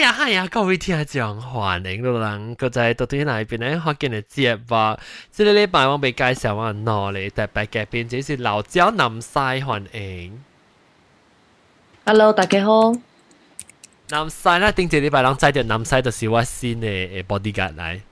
呀，各位聽眾歡迎到人，個在到底哪邊咧學見嘅節目？這個禮拜我被介紹我攞嚟特別嘅編輯是老椒南西歡迎。 Hello， 大家好。 南西咧，頂一禮拜人知道南西就是我新嘅 bodyguard 來。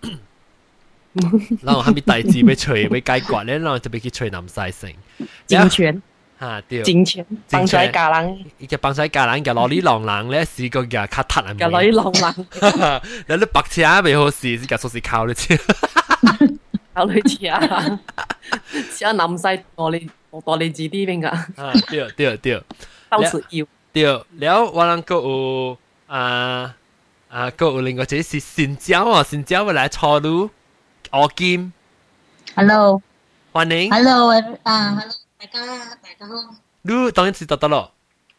然後後面大字要吹要解決咧，然後就要去吹南西城。 金泉。 嚇對， 金錢，幫晒家人， 伊個幫晒家人，個攞哩浪人咧，試過個卡塔啊， 個攞哩浪人， 你啲白車未好事，個數是靠你車， 靠你車啊！像南西多你字啲邊個？ 啊，對， 到處要。 對，แล้ว我能夠有個有另外一個是新椒啊，新椒會來炒滷鵝金。 Hello， 歡迎。 Hello， Hello。大家好。 你當然知道得咯。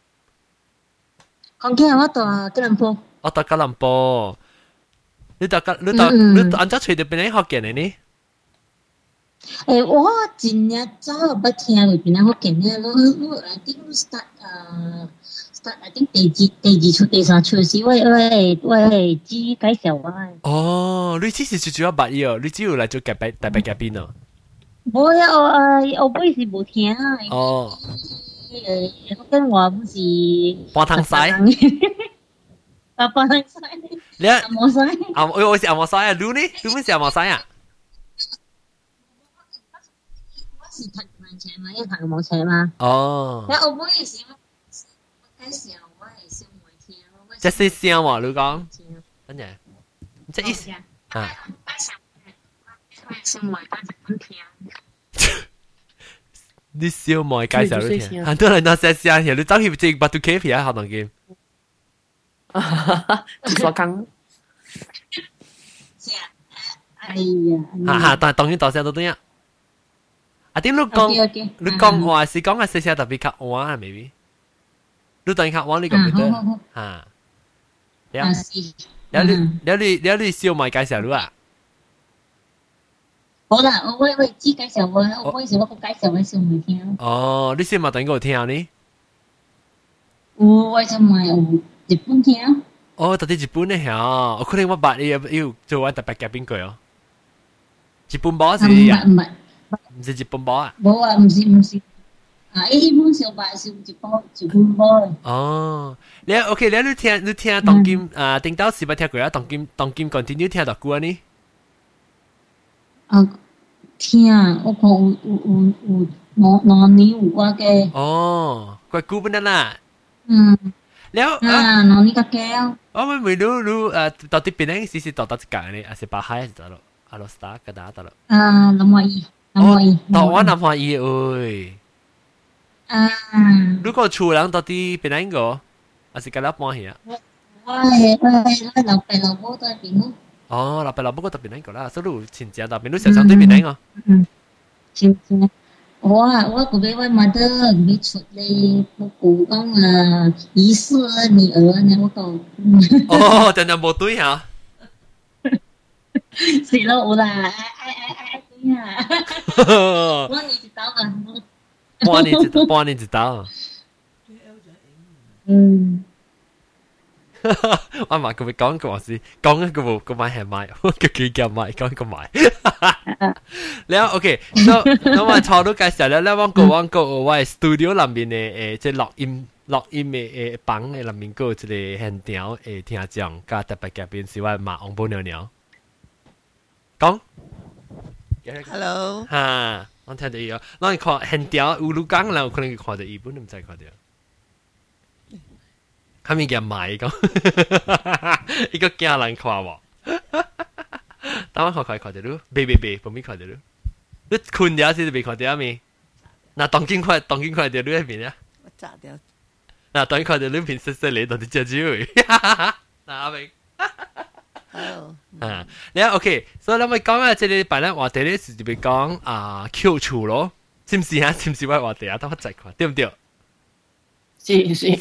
講緊我到吉隆坡。 我到吉隆坡。你按照吹到邊啲學嘅呢？ 我今日早不聽佢邊啲學嘅呢？我 I think start I think 第二出第三出是我係只介紹我。 哦，你只是最主要八億哦，你只有嚟做特別嘉賓哦。 冇啊！我本是冇聽啊。 哦。 我跟我不是。 半湯西。 半湯西。 你阿摩西。 我是阿摩西啊，你呢？你們是阿摩西啊？ 我是讀文車嘛，因為讀冇車嘛。 哦。 但我本是我介紹我係小妹聽。 即係聲喎，你講。真嘅。即係意思啊。 小妹介紹聽。 你小妹介紹你聽，很多人都寫聲嘅，你走去整把杜 K 皮啊，好當見。 所講。 哎呀！ 哈，但係當然大聲都對啊。啊，點你講話是講係細聲特別較晏啊 ，maybe。你當然較晏呢個唔得嚇。有你小妹介紹你啊？ 好啦，我只介紹我是我個介紹我小妹聽。 哦，你小妹等我聽呢？ 我小妹有日本聽。 哦，到底日本嘅嚇，我可能我八你要做我特別嘉賓佢哦。日本寶是啊？唔是日本寶啊？ 冇啊，唔是。啊，一般小白是日本寶。 哦，你 OK，你聽當今頂到時不聽過啊？當今 continue 聽到過呢？ 聽我講有兩年有我嘅。 哦，怪久不能啦。แล้ว兩年個嘅。 我ไม่รู้到底邊呢？是到一間呢？還是巴海是到咯？阿羅斯達個打到咯。 南華義。 到我南華義誒。如果厝人到底邊呢個？還是個老搬去啊？ 我係老爸老母都係邊個？ 哦，老爸老母嗰度邊呢個啦，所以你親戚那邊你想對邊呢個？ 親戚，我嗰邊我媽都未出嚟，我講疑似女兒呢，我講。 哦，真係冇對嚇。 是咯，有啦，對啊。半年一刀吧。 半年一刀。我媽佢會講個話是講一個冇個買係買，個幾件買講個買。แล้วโอเคแล้วมาชอดู介紹แล้วว่างก็ว่า studio 裏面嘅即係錄音嘅房嘅裏面個即係現場嘅聽眾加特別嘉賓是話馬王寶娘娘。講 ，Hello， 嚇，我聽到伊個，我看現場有錄講啦，可能看到伊本唔使看到。佢咪叫買講，一個驚人看喎。等我看到你，別，唔咪看到你。你困咗先未看到咪？嗱，當今看到你喺邊啊？ 我炸掉。 嗱，當今看到你邊細細嚟到啲隻豬。嗱，阿明。 Hello。 你 OK， 所以你咪講啊，即係你本來話題咧是特別講Q 處咯，是唔是啊？是唔是話題啊？等我再看，對唔對？ 是。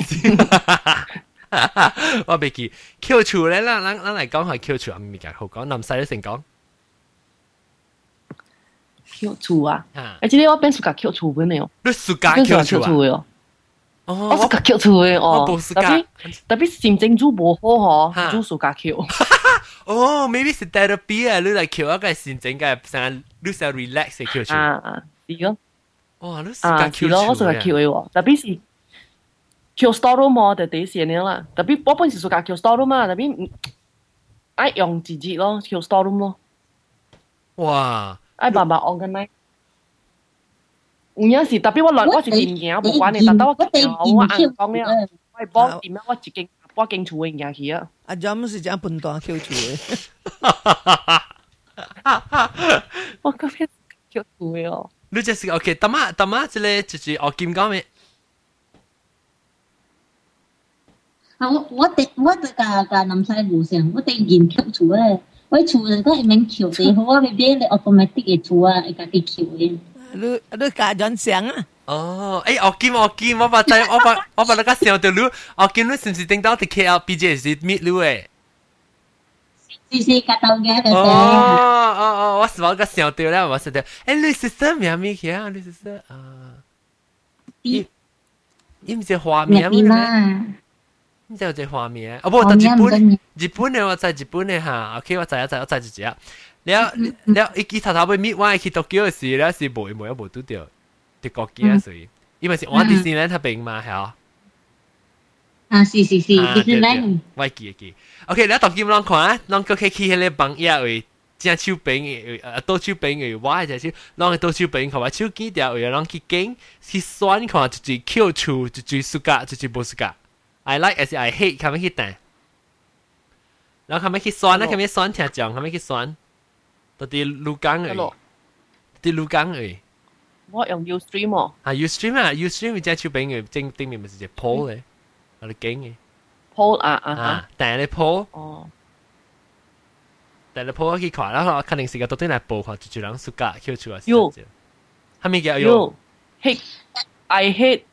我未記 Q 處咧，咱嚟講係 Q 處，唔係好講，南西咧成講 Q 處啊，而且我變暑假 Q 處本嚟哦， 你暑假 Q 處啊？ 哦， 我是甲捡厝诶哦， 我冇是甲特别心情做无好吼，就暑假捡。 哦，maybe 是 therapy 啊，你嚟捡一個心情嘅，成你成 relax 嘅捡厝。 啊，是咯。 哇，你是甲是咯，我是甲捡诶喎，特别是捡 storeroom 哦，就第一先啦。特别我本是暑假捡 storeroom 嘛，特别愛用自己咯，捡 storeroom 咯。 哇！ 愛慢慢 organize。有影是，特別我是電影無關嘅，但我我硬講了，我係幫點啊，我間厝嘅嘢去啊。 阿 John 是講笨蛋捡厝嘅， 我嗰邊捡厝嘅哦。 你就是 OK，等下即係就是我見講咩？ 啊，我甲南西無相，我哋研吸厝咧，我厝咧都係免吸嘅，好我咪俾你 automatic 嘅厝啊，會家己吸嘅。 你甲 John 相啊？ 哦，誒，我把那個想到你，我見你是唔是頂到啲 KLPJ 是 meet 你誒？ 是甲豆嘅就哦，我是我個想到啦，我想到，誒，你是什麼名氣啊？你是什啊？伊唔是花名咩？唔知有隻花名，哦不，但日本嘅我知日本嘅嚇 ，OK， 我知一隻。了，伊頭尾搣我去東京嘅時咧，是冇拄到啲國家所以，因為是我迪士尼嗰邊嘛，係啊。 啊，是，迪士尼。 我記。OK，你東京啷看啊？啷個可以去迄個幫嘢位，正手柄嘅，倒手柄嘅，我就係啷個倒手柄，看我手機條位，啷去揀去選看，就是 Q 處，就是暑假，就是無暑假。I like as I hate，咁樣去彈。然後咁樣去選，咁樣選聽講，咁樣去選。到啲錄講誒，啲錄講誒。 我用 Ustream 哦。 啊 ，Ustream 只手柄嘅正對面咪是隻 Pole 嘅，我哋揀嘅。 Pole 啊， 但係 Pole。 哦。 但係 Pole 去看啦，我肯定是個到底嚟報看，就人暑假跳出來。 有。 係咪叫有 ？I hate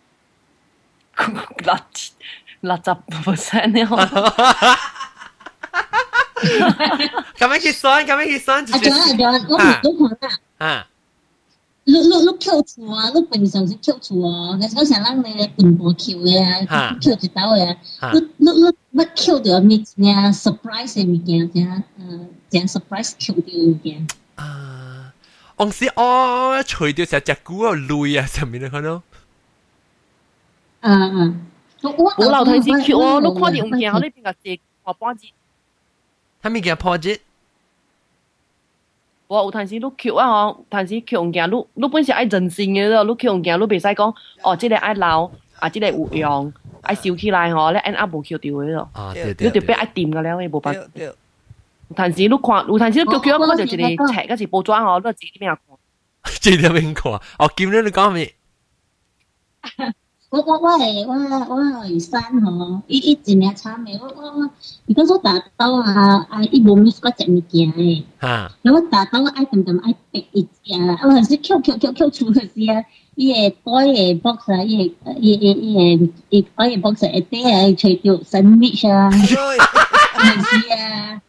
60% 呢？咁樣去算， 阿 John，我唔懂看啦。你扣厝啊？你平常是扣厝哦，我想讓你本部扣嘅啊，扣一刀嘅啊。你扣到咩嘢 surprise 嘅物件，正 surprise 扣到物件。 啊，我是我除掉成隻股個淚啊，上面你看到？ 我老頭先扣哦，你看到物件，我呢邊個借我半截。 係咪叫 project？ 我有陣時你扣啊吼，陣時扣物件，你本身愛人性嘅咯，你扣物件，你袂使講哦，即個愛留，啊，即個有用，愛收起來吼，你 end up 無扣掉嘅咯。 啊， 對。你特別愛掂嘅了，你無辦法。 對。 有陣時你看，有陣時你扣，看到一個冊，嗰是包裝吼，你自己邊看？ 自己邊看？哦，今日你講咩？ 我係山吼，伊真係慘嘅。我，如果我打刀啊，伊無 miss 嗰隻物件嘅。 嚇！ 如果打刀愛點愛逼一隻啦，我係扣出嘅時啊，伊個袋嘅 box 啊，伊個袋嘅 box 一啲啊，除掉 sandwich 啊，係是啊。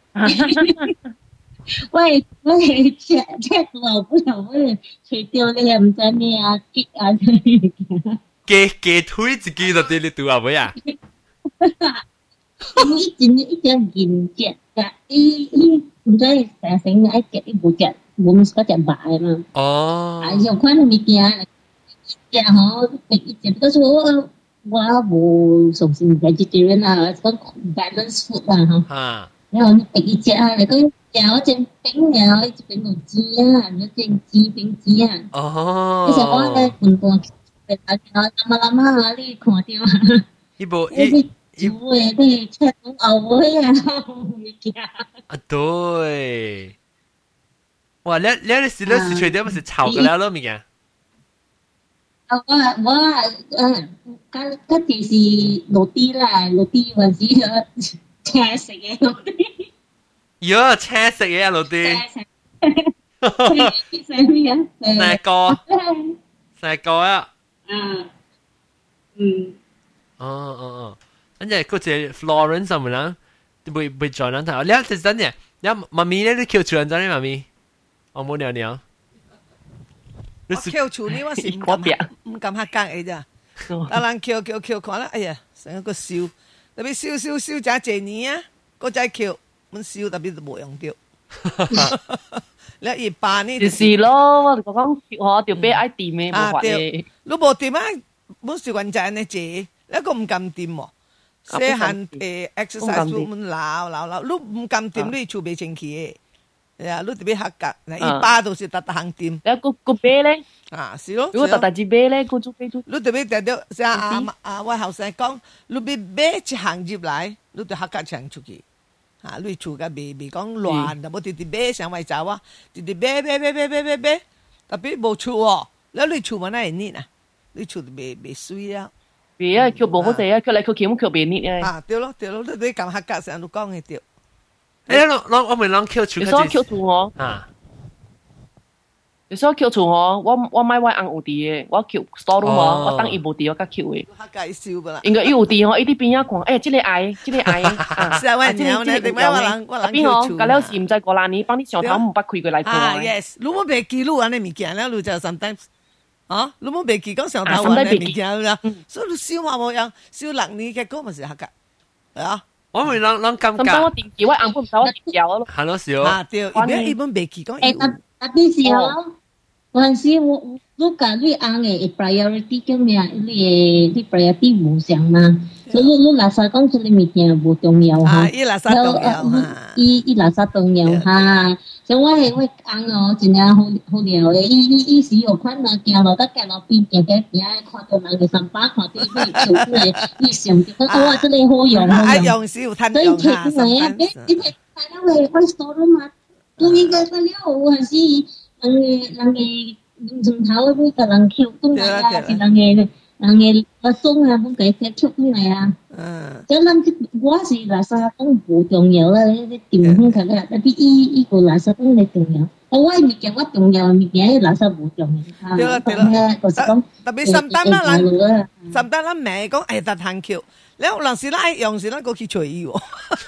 喂，check 到不了，我除掉你又唔知咩啊，激啊啲物件。 雞腿自己就對你讀啊，唔呀？ 一隻現隻㗎，伊唔知成愛隻一部隻，冇咪嗰隻白嘛。 哦。 啊，有款物件，隻吼一隻，嗰時我冇從事 vegetarian 啊，講 balance food 啊嚇。 嚇。 然後你逼一隻啊，你講有隻餅啊，一隻餅有雞啊，有隻雞餅雞啊。 哦。 其實我咧半半。lama啊！你看到啊？ 伊無煮誒，你切到牛尾啊，物件。 啊，對。哇！你是除掉咪是炒嘅了物件？ 啊，嗰啲是落地啦，落地還是青色嘅落地。 喲，青色嘅落地。成個啊！哦，跟住嗰隻 Florence 係咪啦？會再諗睇，你係真嘅，你媽咪咧，你叫住人真嘅媽咪，我冇聊。 我叫住你，我是唔敢客家嘅咋？ 啊人扣看啦，哎呀，成個燒，特別燒真濟年啊，個再扣，阮燒特別都無用到。你一般呢？ 就是咯，我就講我條俾愛掂嘅，冇法嘅。 你無掂啊？阮習慣就安尼坐，一個唔敢掂喎。細漢exercise 阮老，你唔敢掂，你厝袂清氣嘅。係啊，你特別合格，一般都是特行掂。 แล้วกูเบ้咧啊，是咯。 如果特只เบ้咧，กู做เบ้做。 你特別聽到像我後生講，你別買一行入來，你就合格唱出去。啊，你厝個未講亂，就冇直直買上外走啊，直直買，特別冇厝喎，แล้ว你厝咪哪會熱啊？你厝未水啊？ 未啊，叫無好勢啊，叫嚟叫去咁叫未熱嘅。 啊，對咯，你咁合格成日講嘅對。 誒，我咪啷 Q 厝？ 你所叫厝我啊？ 你所叫厝我買我紅有地嘅，我叫 store room 我當伊無地我甲叫嘅。 合格燒不啦？ 應該有地伊啲邊啊看，哎，這個愛，啊， 是啊，我娘呢，另外我人邊哦，隔了時唔知過哪年，幫你上頭唔捌開過來看。 啊 ，yes，你冇別記錄安尼物件啦，你就 sometimes。啊！你冇別記講上頭揾嘅物件啦，所以你燒嘛冇樣，燒6年嘅嗰咪是合格，係啊。 我咪啷感覺？ 咁我電視我硬唔手我電掉咯。 係咯，少。 啊，對，而家一般別記講。 特別是哦，嗰陣時我甲你紅嘅 priority 叫咩啊？你 priority 無上嘛，所以你垃圾講出嚟物件無重要哈。 伊垃圾重要哈。 伊垃圾重要哈。像我紅哦，真係好料嘅。伊時有款啊，行路邊看到人嘅三把，看到伊跳出嚟，伊上就講哇，真係好用。 啊，用時有趁用下。 所以貼出嚟啊，你睇到嘅我 store 嘛，我應該不了，有陣時人嘅從頭每個人跳過來啊，是人嘅個松啊，本佢跳出嚟啊。即係諗我是垃圾桶唔重要啦，你掂空佢啦，特別依個垃圾桶你重要。我物件我重要，物件垃圾唔重要。 對啦，特別甚單啦，咩講誒特行橋，你有陣時咧用時咧個去隨意喎。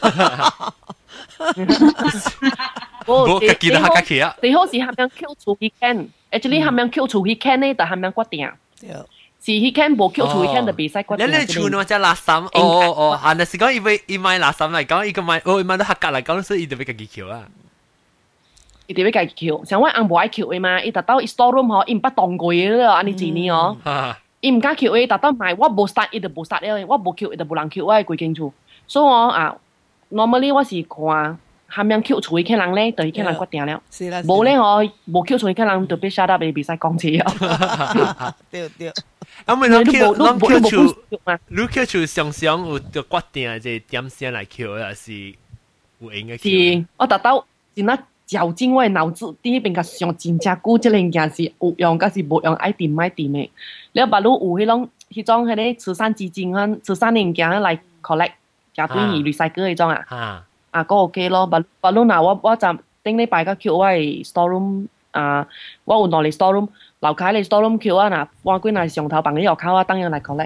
我記得客氣啊。 最好是含樣 Q 出去 can，actually 含樣 Q 出去 can 咧，就含樣決定。是迄間無 Q 出去 can 就比賽決定。 你厝呢只垃圾？哦，啊，那是講伊買垃圾嚟講，伊個買伊買到合格嚟講，所以伊就要家己橋啦。 伊就要家己橋，像我紅無愛橋嘅嘛，伊達到 store room 嗬，伊唔捌當過嘅咯，安尼幾年哦。伊唔敢橋嘅，達到買我無 start，伊就無 start 了，我無橋，伊就無人橋我嘅規間厝。所以我啊 ，normally 我是看。含樣 Q 出去嘅人咧，就已經人決定了。冇咧我冇 Q 出去嘅人就俾 shut up 俾比賽講詞啊。 對。 咁咪啷 Q 出常常有就決定即係點先來 Q 啊，是有應嘅 Q。 是，我達到真係絞盡我嘅腦子，第一邊個想真正久，即個件是有用，還是無用，愛掂愛掂嘅。你把路有迄種迄個慈善基金和慈善嘅物件來 collect， 加對於 recycle 嗰種啊。啊，嗰 OK 咯，把路嗱我就頂禮拜個 Q 我係 storeroom 啊，我有攞嚟 storeroom， 樓開嚟 storeroom Q 啊嗱，我歸嚟上頭bằng啲藥口啊，當然嚟 collect，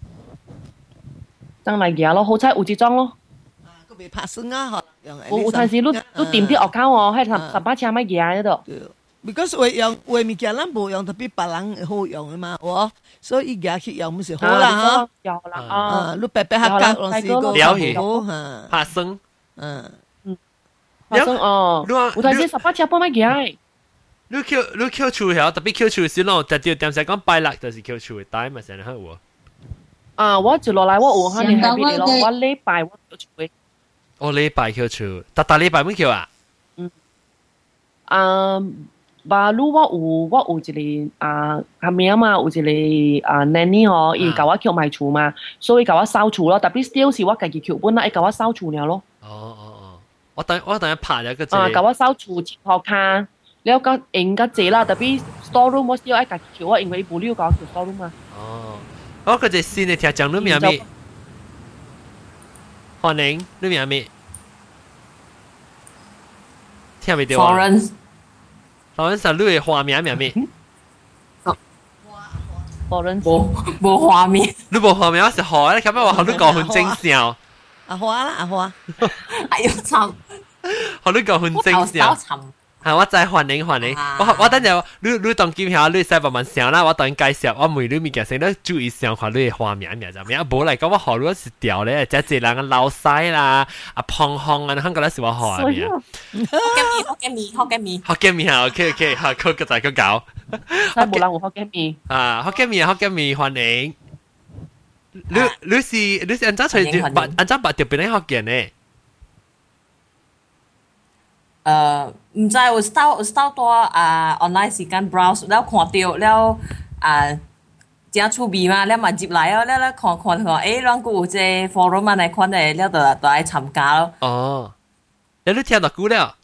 當嚟嘢咯，好彩有這種咯。 啊，個未拍算啊， 有陣時你掂啲藥口哦，喺10把車買嘢喺度。 because 為物件咱無用，特別別人好用嘅嘛，所以而家去用唔是好啦嚇。 有啦啊， 你白白合格咯，是個了解好嚇， 拍生。 發生哦，有陣時10把車幫買嘢。 你 Q 厝係特別 Q 厝是咯，特別點成講拜六就是 Q 厝嘅，但係咪成日喺度啊？我就落嚟我有可能係邊咯，我禮拜我 Q 厝嘅。 我禮拜 Q 厝，大禮拜咩 Q 啊？ 巴魯我有一個下面嘛有一個nanny 哦，伊教我叫賣厝嘛，所以教我掃厝咯。特別 still 是我家己叫本啦，伊教我掃厝了咯。 我等下拍咗個教我掃厝切殼卡，了個用個濟啦。特別 store room 我 still 愛家己叫我，因為無料教我叫 store room 嘛。 我個隻新嘅聽講你名咩？歡迎你名咩？聽未到啊？Florence，你嘅花名名咩 ？Florence， 無花名。 你無花名，我是花，你咁樣話你講很正常。 阿花啦，阿花。 哎呦慘！ 學你講很正常。 我再歡迎，我等陣你當劍下，你使慢慢想啦，我等介紹，我每你物件先你注意想看你畫面就咁樣，無嚟講我學你是調咧，即係人老西啦，胖胖啊，香港咧是我學嘅。 福建麵啊 ，OK， 好，佢個仔佢搞。 但冇人有福建麵啊，福建麵歡迎。你是按照條邊啲福建呢？ 唔知有start 多online 時間 browse แล้ว看到แล้ว真趣味嘛，แล้ว嘛入來哦，แล้ว看誒，咱有這 forum 啊，嚟看誒，แล้ว就愛參加咯。 哦，你聽到久了？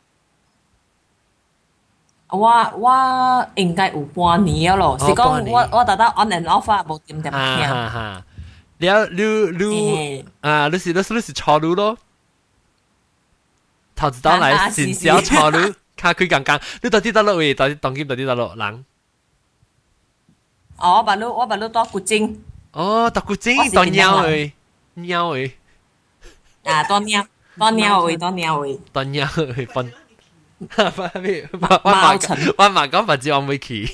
我應該有半年咯，是講我特登 on and off 啊，冇點聽。 了你是初路咯？頭一道來先小初路，卡佢剛剛，你到底到落位？到底當今到底到落人？ 我把路到古晉。 哦，到古晉到鳥位。 到鳥位。 分。我嘛講不知我未去。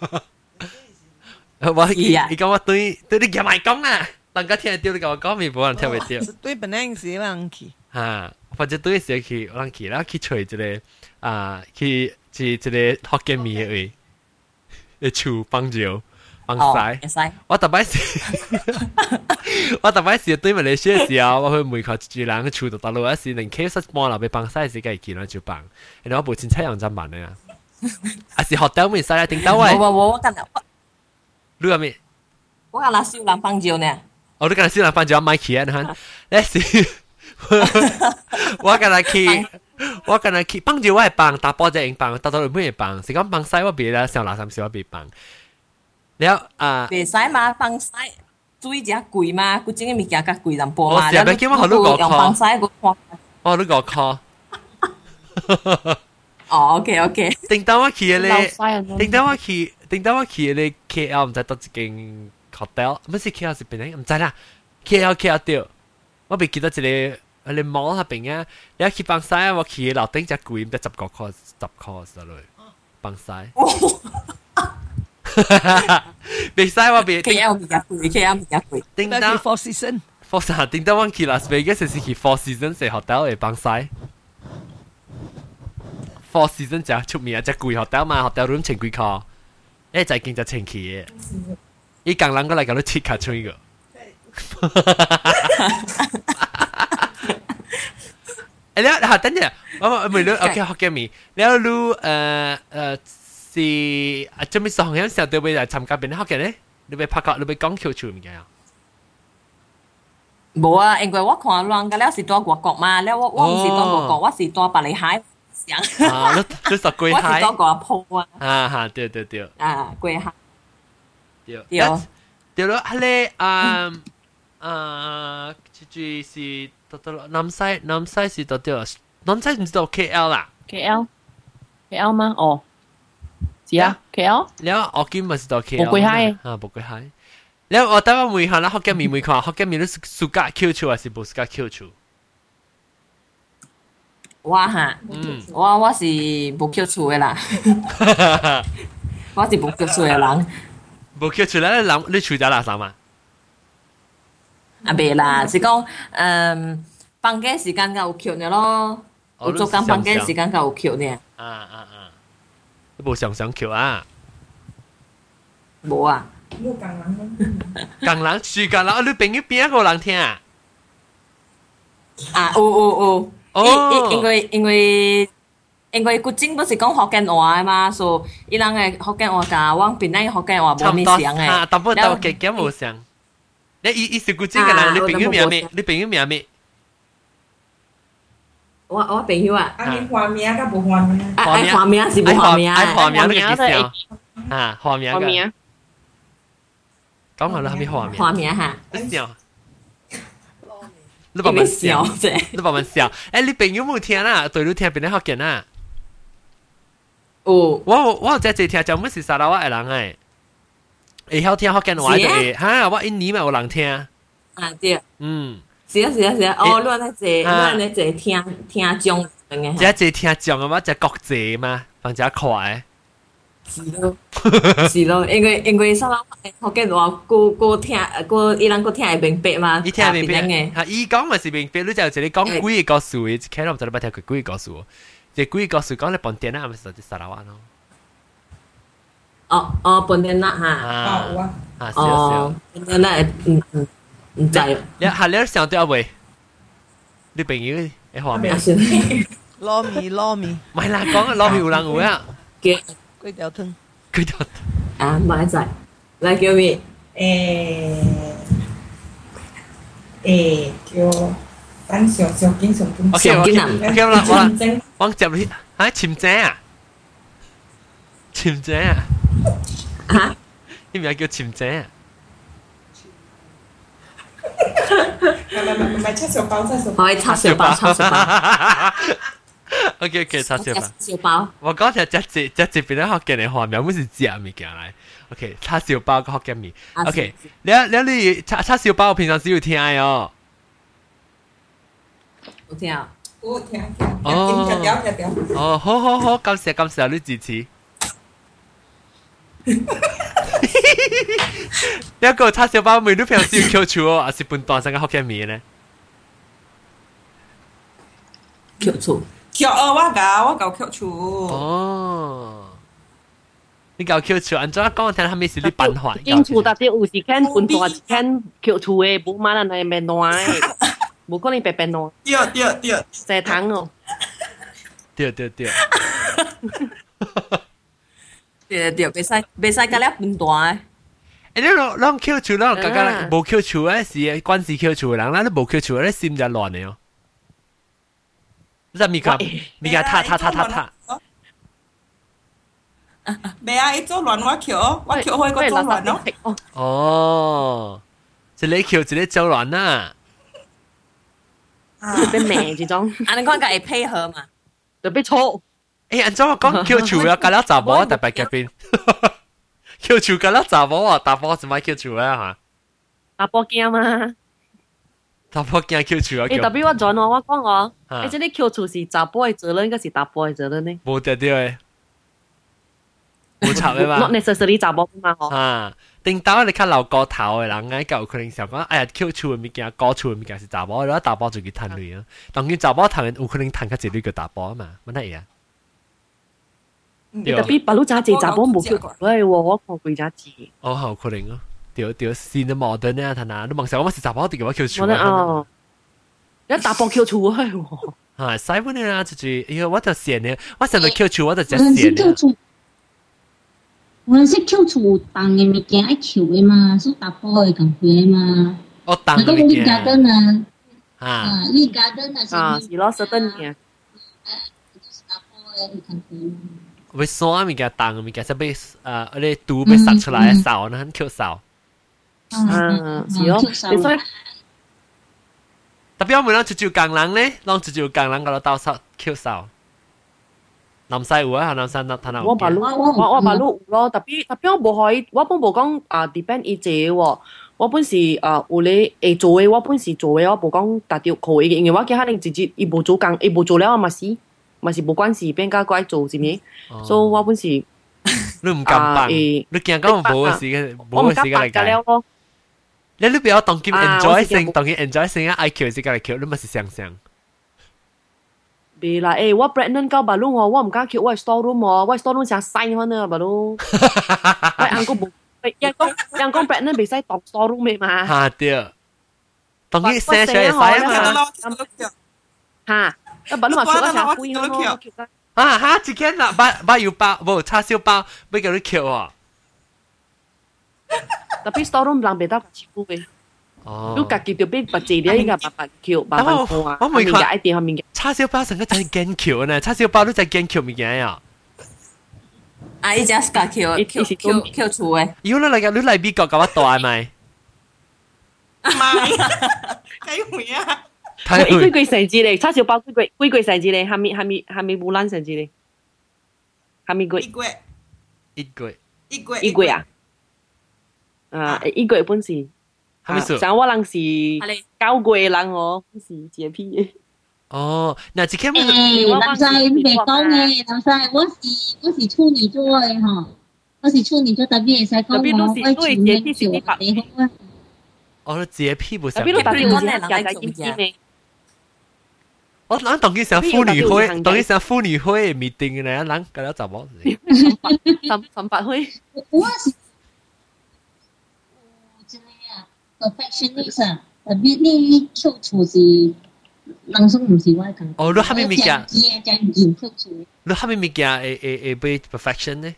你講我對你夾埋講啊！人家聽得到你講我講，咪冇人聽唔到。 對本來是人去。 或者對時去，我去啦，去找一個去一個福建麵嘅位，厝幫酒幫曬。我特別是對馬來西亞時候，我去門口一人厝度打路一時，連 K 十幫落去幫曬時，梗係見啦就幫。然後我冇錢採用真辦嘅啊，啊是學到沒曬啊？頂到喂。 我今日你話咩？ 我今日少人幫酒呢。 哦，你今日少人幫酒買起啊？你看，那是。我跟佢去幫住我係幫，打波仔應幫，打到你咩幫？是講幫西我別啦，上垃圾時我別幫。แล้ว別使嘛，幫西水只貴嘛，佢整嘅物件較貴淡薄嘛。 我成日叫我學你5塊。 幫西個看。 哦，你5塊。 哦 ，OK。 頂到我去咧，頂到我去咧 KL 唔知到一間 hotel， 唔是 KL 是邊咧？唔知啦 ，KL 掉。我未記得一個你摸下邊啊！你去幫曬我去樓頂只貴，唔得10塊實來幫曬。未曬我未。 KL 比較貴。 頂到 Four Seasons， 頂到我去 Las Vegas 是去 Four Seasons 嘅 hotel 嚟幫曬。Four Seasons 就出名只貴 hotel 嘛 ，hotel room 千幾塊，誒就見就千幾嘅。依港人過嚟搞到切卡出一個。แล้ว等陣我ไม่รู้ OK 學嘅咪แล้วรู้是จะมี2樣時候對ไป參加邊啲學嘅咧你ไป拍角你ไป講橋處唔嘅啊冇啊因為我看人家了是在外國嘛แล้ว我唔是在外國我是在巴黎海你實貴海我是在外鋪啊對貴海對咯係咧就是南西是到掉，南西唔知道 KL 啦 ，KL 嗎？哦，是啊 ，KL。 แล้ว我今咪是到 KL。 冇貴海冇貴海。แล้ว我等我問下啦，福建麵問看，福建麵你是暑假 Q 處還是冇暑假 Q 處？ 我是冇 Q 處嘅啦，我是冇 Q 處嘅人。 冇 Q 處咧，你處咗哪三啊？ 未啦，是講放假時間夠有扣呢咯，有做緊放假時間夠有扣呢。 你冇常扣啊？ 冇啊。 港人住港人，你朋友邊一個人聽啊？ 有。因為古晉不是講福建話的嘛，所以伊人嘅福建話甲我邊仔福建話冇咩像嘅。 但不過嘅冇像。你是古晉嘅人，你朋友名咩？你朋友名咩？ 我朋友啊。 你花名甲無花名？ 花名是無花名。 花名你個幾少？花名個。講下啦，係咪花名？ 花名嚇。 你笑。你慢慢笑，你慢慢笑。誒，你朋友冇聽啦，對你聽邊啲學嘅啦？我只係聽就唔是沙拉話嘅人誒。會曉聽福建話就會，哈！我一年咪有人聽。 對。是啊。哦，你安尼坐聽中只只聽講嘅話就國際嘛，放只快。 是咯，是咯，因為沙拉學嘅話，個聽個伊人個聽係明白嘛， 伊聽明白嘅，嚇伊講咪是明白，你就係你講幾個數嘅，睇落就你不聽佢幾個數，即幾個數講你本地啊，咪就係沙拉話咯。 本地啦嚇，本地啦，唔知。 你下你想對阿偉，你朋友嘅畫面。 攞米， 唔係啦，講攞米有人有啊。 粿條湯， 啊，唔係仔，嚟叫咩？ 叫等上緊上緊。 OK 啦，我接你嚇潛井啊，潛井啊， 嚇？ 呢名叫潛井啊。 唔係叉燒包， 係叉燒包。 OK， 叉燒包。 我剛才只邊咧學嘅你畫面，本是食物件嚟。OK， 叉燒包個學嘅面。OK， 你叉燒包平常時有聽哦。 有聽。 哦，好，感謝你支持。一個叉燒包味都平常時有 Q 出哦，還是半段成個學嘅面咧 ？Q 出。 我搞 Q 出。 哦，你搞 Q 出，按照講聽下咩是你辦法？ 經出特別有時間半段時間 Q 出嘅，冇馬人係變暖嘅，冇可能變暖。 對。 蔗糖哦。 對。對， 袂使加了半段。 你攞 Q 出，攞剛剛冇 Q 出咧，是關係 Q 出嘅人，嗱你冇 Q 出咧，心就亂嘅哦。即係咪家他。 未啊，一做亂我橋開個做亂咯。 哦，一個橋一個做亂啦。 被美這種。 啊，你講嘅係配合嘛？ 就被錯。 按照我講 Q 出啊，加了雜波特別嘅邊。Q 出加了雜波啊，雜波是咪 Q 出啊嚇？ 雜波驚嘛？ 雜波驚 Q 出啊！ 特別我轉我講我，即係 Q 出是雜波嘅責任，應該是雜波嘅責任呢？ 冇得嘅，冇插嘅嘛。 Not necessarily 雜波嘛，嗬。 啊，定到你看老個頭嘅人，喺舊可能想講，哎呀 Q 出嘅物件，高出嘅物件是雜波，然後雜波就叫攤類啊。當然雜波攤人有可能攤較一類叫雜波啊嘛，乜嘢啊？ 特別白佬揸住雜波冇 Q 出嚟喎，我看佢揸住。 哦，好可能啊。屌新的矛盾啊，他那你夢想我是雜包啲嘅話 Q 出哦，一雜波 Q 出去喎。 係西本嘅啦，就哎呀，我就寫呢，我想到 Q 出我就只寫呢。 我識 Q 出當嘅物件愛 Q 嘅嘛，所以雜波嘅感覺嘛。 哦，當嘅物件。 garden 啊， 你 garden 啊，是咯，certain 嘅。 雜波嘅感覺。 為啥物件當嘅物件，就被嗰啲毒被殺出來嘅掃，那很 Q 掃。 是咯，所以特別我們講就工人咧，講就工人嗰度到手 Q 掃。南西有啊，南西那我馬路有咯，特別我冇可以，我本冇講depend 伊這喎，我本是有咧會做嘅，我本是做嘅，我冇講達到可以嘅，因為我見可能直接伊冇做工，伊冇做了嘛是冇關係，邊個該做是咪？所以我本是你唔敢辦，你驚講冇嘅時間，冇嘅時間嚟計。你不要當佢 enjoy 性，當佢 enjoy 性啊！愛 Q 是個嚟 Q，你咪是想象。 別啦，我 pregnant 到巴魯我唔敢 Q，我 store room 我 store room 成細翻啊巴魯。我人講冇，人講 pregnant 未使當 store room 咩嘛？ 嚇對，當佢寫出嚟使嘛？ 嚇，咁巴魯話 Q 我成灰咯。 啊嚇！之前啦，把油包冇叉燒包，俾佢 Q 啊！ tapi store room 人袂得超嘅。哦。你家己就俾白字啲應該白白橋，白白貨啊。 我未看一點後面嘅。 叉燒包成個就係驚橋呢，叉燒包都就係驚橋物件呀。 啊！伊只是架橋出嘅。 如果你嚟美國嘅話，大咪？ 唔係，幾回啊？ 幾貴成字嚟，叉燒包幾貴成字嚟，係咪冇爛成字嚟？係咪貴？一貴啊！一個本是， 係咪數？ 像我人是9個人哦，本是潔癖嘅。 哦，那只 cam 南西未講嘅，南西我是處女座嘅嗬，我是處女座，特別會使講我係處女座你好啊。 哦，潔癖不是。 特別特別有時係解禁止未？ 我人當然想婦女會，當然想婦女會 meeting 咧，人咁樣怎麼？ 神白會。 我是真係啊 ，perfectionist 啊，特別呢跳處是。人生唔是我嘅感覺。 哦，你係咪物件？你係咪物件？會被 perfection 呢？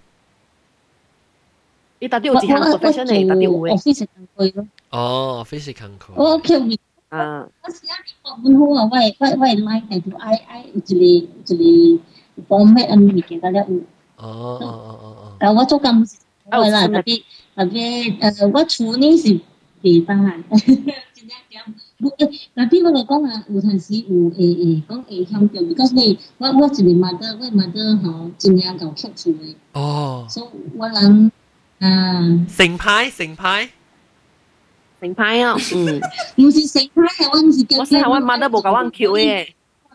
你到底有幾項 perfection 呢？到底有嘅？ 我非常工課咯。 哦，非常工課。 我叫你啊！我時間你講本好啊，我like 係做 I 有一個 format 啊物件大家有。 哦。 但我做緊唔是我啦，特別我處呢是未得閒。但係我嚟講啊，有陣時有講會向着 because 你我一個mother，我mother 嗬盡量搞出處嘅。 哦。 所以我諗成派啊， 唔是成派係我唔是叫。 我係我 mother 冇搞我 Q 嘅。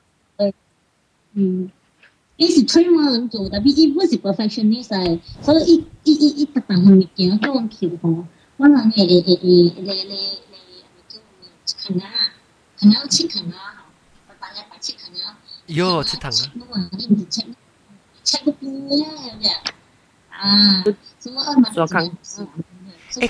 呢是推我人做，但係伊唔是 perfectionist 係，所以伊特別係物件叫我 Q 嗬，我諗肯啊，切肯啊，大家把切肯啊。 喲，切肯啊！ 切個邊呀，有啲啊，所以我咪做肯。所以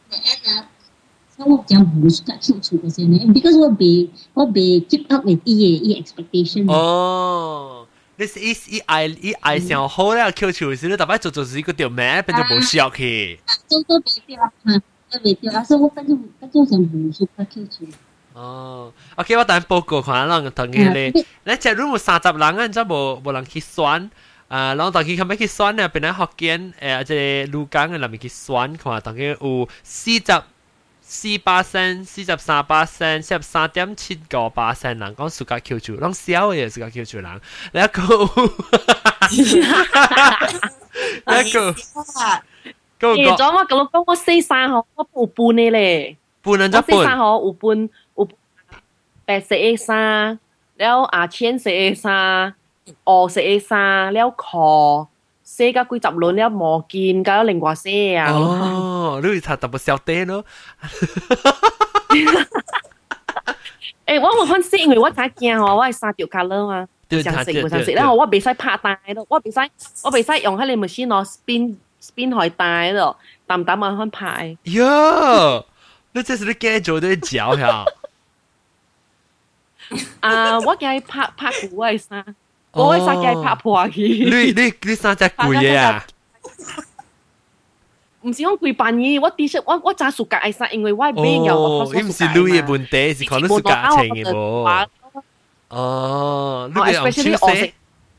我講唔是咁清楚嘅先咧 ，because 我被 keep up with 伊 expectation。 哦，你是伊愛上好咧，Q 處時你特別做是一個條咩，變咗冇笑去。 做未掉啊！未掉啊！所以我跟住成唔熟嘅 Q 處。 哦 ，OK， 我等報告看人同佢咧，你只 room 有30人啊，真冇人去選，然後當佢後尾去選咧，變咗學見即係路江嘅裏面去選，看當佢有44%、43%、43.7%人講暑假 Q 處，攏少嘅暑假 Q 處人，你一個， 誒，咗我咁講，我43號，我有半嘅咧， 半人就半， 我43號有半。843，แล้ว千43，243，แล้วคอ4個幾十輪，แล้ว冇見，搞另外4啊。 哦，你查特別小弟咯。 誒，我冇看4，因為我太驚哦，我係3條 color 嘛，想食，然後我未使拍帶咯，我未使用喺你 machine 咯 spin 海帶咯，淡啊看拍。 喲，你這是你驚做啲腳呀？ 我驚拍股係啥？我係啥驚拍破去？ 你啥只貴嘅啊？ 唔是講貴辦嘢，我啲我揸暑假係啥？因為我邊有哦，你唔是女嘅問題，是可能暑假情嘅噃。哦，你用手寫？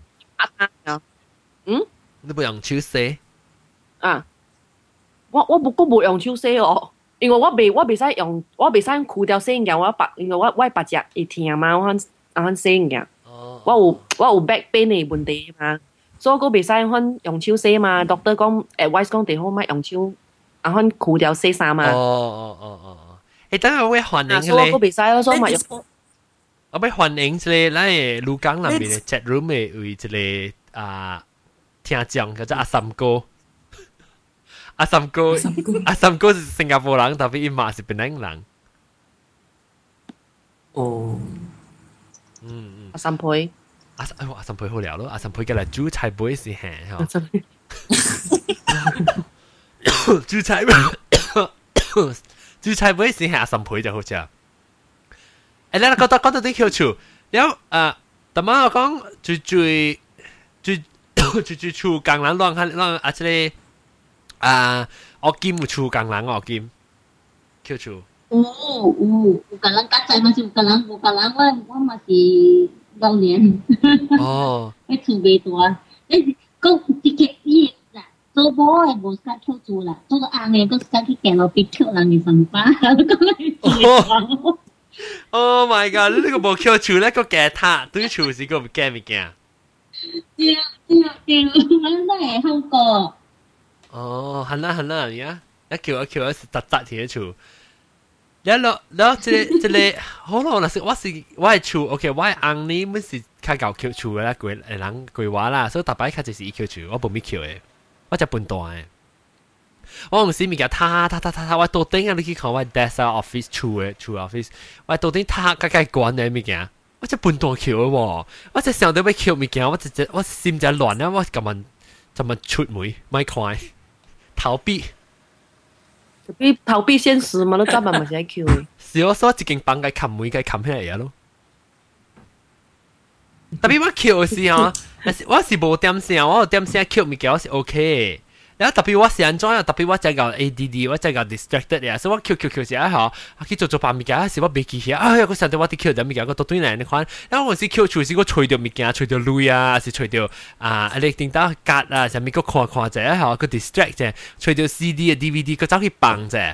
你不用手寫？ 啊，我冇用手寫哦。因為我未使用，我未使枯掉聲嘅，因為我白隻會聽嘛，我看聲嘅，我有 back pain 嘅問題嘛，所以我未使用手寫嘛。doctor 講 advice 講最好咪用手，看枯掉聲啥嘛。 誒，等下我會歡迎你。 所以我未使咯，所以咪用。 我會歡迎一個咱嘅鷺江那邊嘅 chat room 嘅為一個聽眾叫做阿三哥。阿三哥是新加坡人，但係伊媽是檳城人。 哦， 阿三倍， 阿三倍好聊咯，阿三倍嘅嚟煮菜杯是係嚇。煮菜杯是係阿三倍就好似啊。誒，你覺得啲翹處，有特晚我講最處更難讓阿即我兼有厝工人我兼 Q 厝。 有工人家在嘛是有工人，我嘛是老年。哦。我厝未大，你講啲嘅嘢啦，做波係冇識跳做啦，做硬嘅個識去行路邊跳人嘅上班，講 Oh my god！ 你呢個冇 Q 厝咧個吉他，對厝是個唔驚唔驚？ 對，我都係好過。 哦，係啦，而家一叫是雜雜嘅厝。 แล้ว这好咯，那是我係厝 ，OK， 我係紅呢，唔是較搞橋厝啦，人規劃啦，所以大擺較就是橋厝，我冇咩橋嘅，我只笨蛋嘅。我唔是物件他，我到頂啊！你去看我 desk office 厝 office， 我到頂他解關嘅物件，我只笨蛋橋嘅喎，我只想到要橋物件，我心就亂啊！我咁樣出門，咪快逃避。 逃避現實嘛，都根本唔係喺 Q 嘅。 是我所一間房嘅冚門嘅冚起嚟咯。特別我 Q 嘅時候，我是無點聲，我有點聲 Q 物件我是 OK。然後特別我是安怎樣？特別我真個 ADD， 我真個 distracted 呀，所以我 Q 時啊嚇，去做別物件，時我未記起，哎呀，我想到我啲 Q 點物件，我到對嚟你看，然後我是 Q 處時我吹到物件，吹到淚啊，是吹到你聽到格啊，上面個看者啊嚇，個 distract 啫，吹到 CD 啊 DVD， 個走去放啫，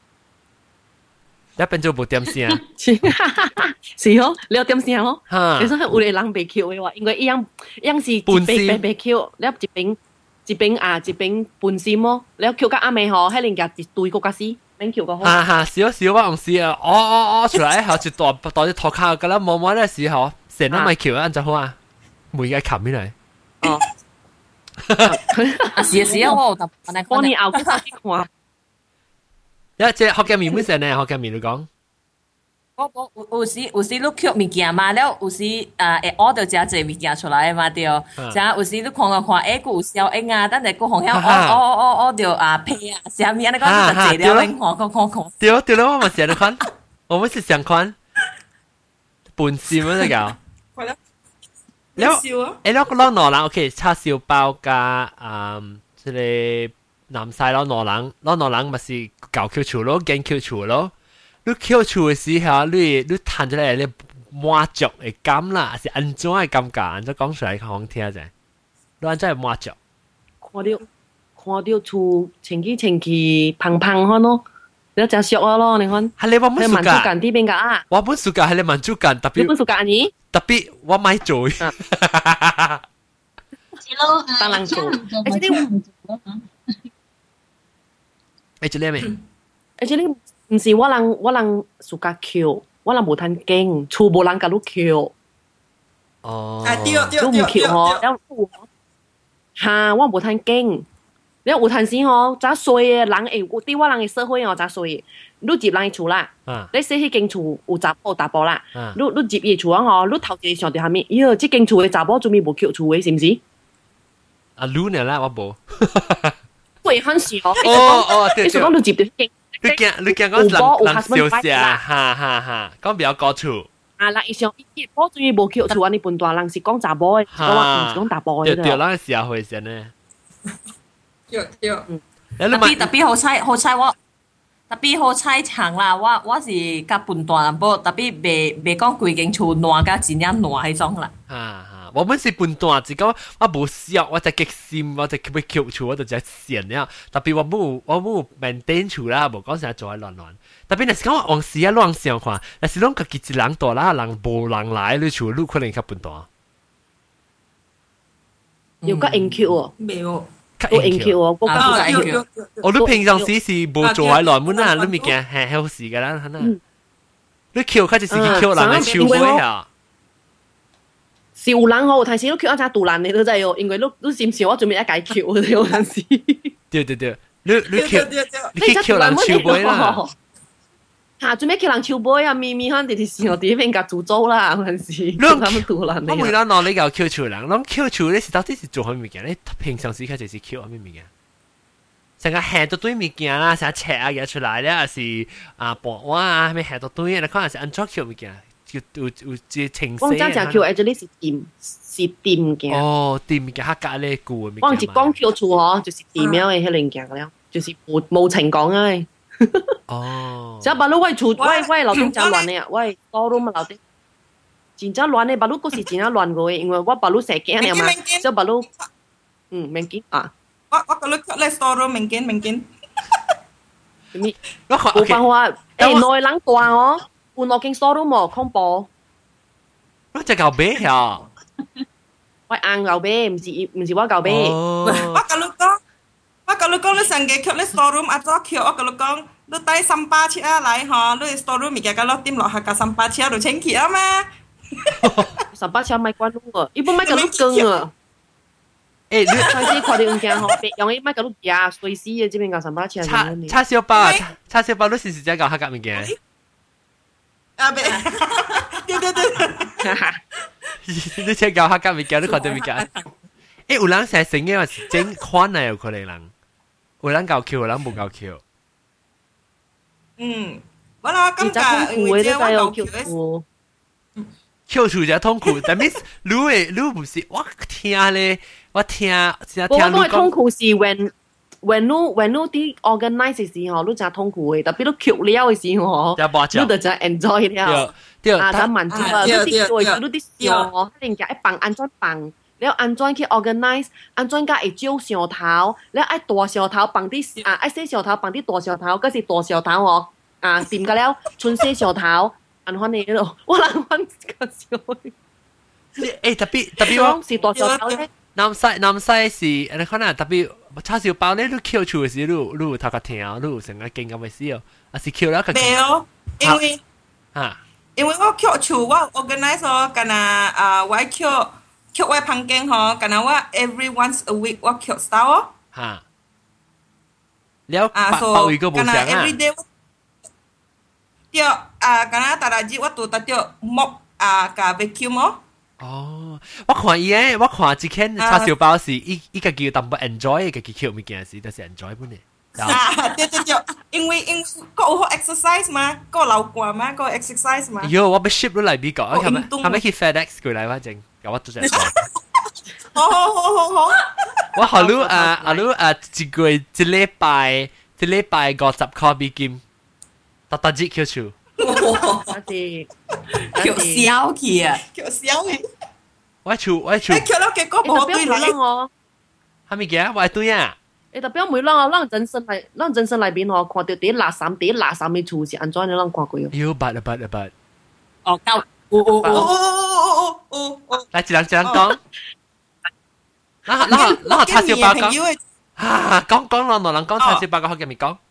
一變做冇點聲。 是哦，你有點聲哦，你說有啲人被 Q 嘅話，應該一樣是被 Q， 你一邊半線咯，你有 Q 個阿妹嗬，喺人家一對個架絲，免 Q 個好。 少我唔試啊，我出來後就袋隻托卡噶啦，摸咧時候，成日咪 Q 啊就好啊，每個冚起嚟。 哦， 是啊，我幫你熬嗰啲話。 一隻學嘅面本成咧，學嘅面你講。 我有時你吸物件嘛，了有時會屙到真濟物件出來嘛，對。像有時你看，佢有效應啊，等陣佢好像屙到屁啊，啥物啊，你講就濟了，你看。 對了，我咪成日看，我們是想看，半線咁樣搞。 係咯。 แล้วก็ล้อหนอหลังโอเคชาซิวเปากับ即係南西ล้อหนอหลัง咪是搞 Q 處咯，驚 Q 處咯。你 Q 處嘅時候，你彈出嚟你滿足嘅感啦，是安怎嘅感覺？安怎講出來好聽啫？你安怎係滿足？ 看到厝清氣胖看咯，你真俗啊咯，你看。 係你話滿足感啲邊個啊？ 我滿足感係你滿足感，特別。 你滿足感你？ 特別我買做。 係咯， 當然做。 而且你咩？ 而且你唔是我人暑假 Q， 我人無趁驚，厝無人甲你 Q。 哦。 你唔 Q 嗬，嚇我無趁驚。你有陣時嗬，咋衰嘅人會對我人嘅社會哦，咋衰嘅。你入人嘅厝啦，你洗迄間厝有查甫大埔啦，你入伊厝啊嗬，你頭一想到蝦米？喲，即間厝嘅查甫做咩無 Q 厝嘅，是唔是？ 擼呢啦，我冇。 會很少。 對。你講你講講人小事啊，哈，講比較高處。 啦，伊想伊波做咩無 Q 厝啊？你笨大人是講查甫嘅，我唔是講大埔嘅。 對，那時候會先呢。 對。 特別好彩我。特別好彩長啦，我是較笨蛋人，不特別未講規間厝爛甲真正爛迄種啦。 我們是笨蛋，只講我無笑，我就激心，我就要求厝，我就只善了。特別我冇 maintain 厝啦，無講成日做喺亂。特別若是講我往時啊亂想看，若是攏家己一人大啦，人無人來你厝，你可能較笨蛋。 有個 NQ 哦， 沒有。 都 NQ 哦，我講係 NQ。 你平常時是無做喺內門啊，你物件係好事㗎啦，你 Q 開始是去 Q 人嘅手尾啊。 是有人哦，但是你 Q 一隻杜蘭你都知哦，因為你是唔是我準備一解 Q 嘅有陣時。 對，你去 Q 人手尾啦。 嚇，準備 Q 人手尾啊，咪可能啲時候啲邊個做租啦，有陣時。他們杜蘭你。 我每當攞你個 Q 厝人，攞 Q 厝你是到底是做乜物件？你平常時開始是 Q 乜物件？成個下到堆物件啦，成尺啊嘢出來咧，是薄碗啊，咩下到堆啊，你可能是安裝 Q 物件。有情緒。 我真正 Q actually 是掂嘅。 哦，掂嘅客家咧句嘅。 我唔是講 Q 厝嗬，就是掂樣嘅迄零件了，就是無情講啊。 哦。 只把你喂厝喂樓頂真亂嘅，喂多都嘛樓頂，真正亂嘅，把你嗰時真正亂嘅，因為我把你成驚嘅嘛，即把你明見啊。 我個你出嚟 store 明見。 咩？冇辦法，內人大哦。半落間 store 都冇恐怖， 我只舊啤呀， 我硬舊啤，唔是我舊啤。 我跟你講，你成日去你 store room 阿咗 Q， 我跟你講， 你帶300尺來吼，你 store 物件甲落點落下甲300尺就清氣啊嘛。 300尺買關路啊，伊本買甲你更啊。 誒，你開始看到物件吼，別用伊買甲你夾隨時嘅，這邊甲300尺。 叉燒包啊，叉燒包你是只搞黑格物件？ 啊，別，對。 你只搞黑格物件，你看到物件？誒，有人成日成嘅話是整款啊，有可能人，有人夠 Q， 有人冇夠 Q。 我啦感覺因為這我夠 Q 處就痛苦，但係你唔是我聽咧，我聽你痛苦是 when 你啲 organize 嘅時候，你真痛苦嘅，特別你 Q 了嘅時候，你就真 enjoy 了。對，啊，但滿足啊，你啲做，你啲想哦，一定夾一綁安裝綁。แล้วอันจอนคือ organize อันจอนก็ไอ้เจ้า小頭แล้วไอ้ตัว小頭綁啲ไอ้細小頭綁啲ตัว小頭ก็是ตัว小頭哦掂กันแล้ว春細小頭อันวันนี้咯我諗วัน個小特別我是ตัว小頭咧南西是你可能特別叉燒包咧，你 Q 處嘅時，你有頭殼聽，你有成個勁咁嘅事哦，還是 Q 啦個。 沒有，因為我 Q 處我 organize 哦，干那我 Q 我房間吼，干那我 every once a week 我 Q 到哦。 哈。了包一個冇相啊。 every day 對干那大日我都得着木加 vacuum 哦。 哦，我看伊誒，我看之前叉燒包是伊個叫淡薄 enjoy 嘅叫 Q 物件是，但是 enjoy 本嘅。 對，因為個有 exercise 嘛，個流汗嘛，個 exercise 嘛。 喲，我被 ship 咗嚟美國，係咪去 FedEx 過嚟反正，搞我做隻。 好。 我好嚕一個月一禮拜50塊美金，特日 Q 處。 叫小氣啊！ 叫小氣。 我處。 叫到結果冇對嚟哦。 係咪嘅？我對啊。 特別每讓人生裏邊哦，看到啲垃圾嘅處是安怎樣讓看過哦。 喲，八。 哦，夠。 來一人講。嗱叉燒包講。講兩人講叉燒包講，好嘅咪講。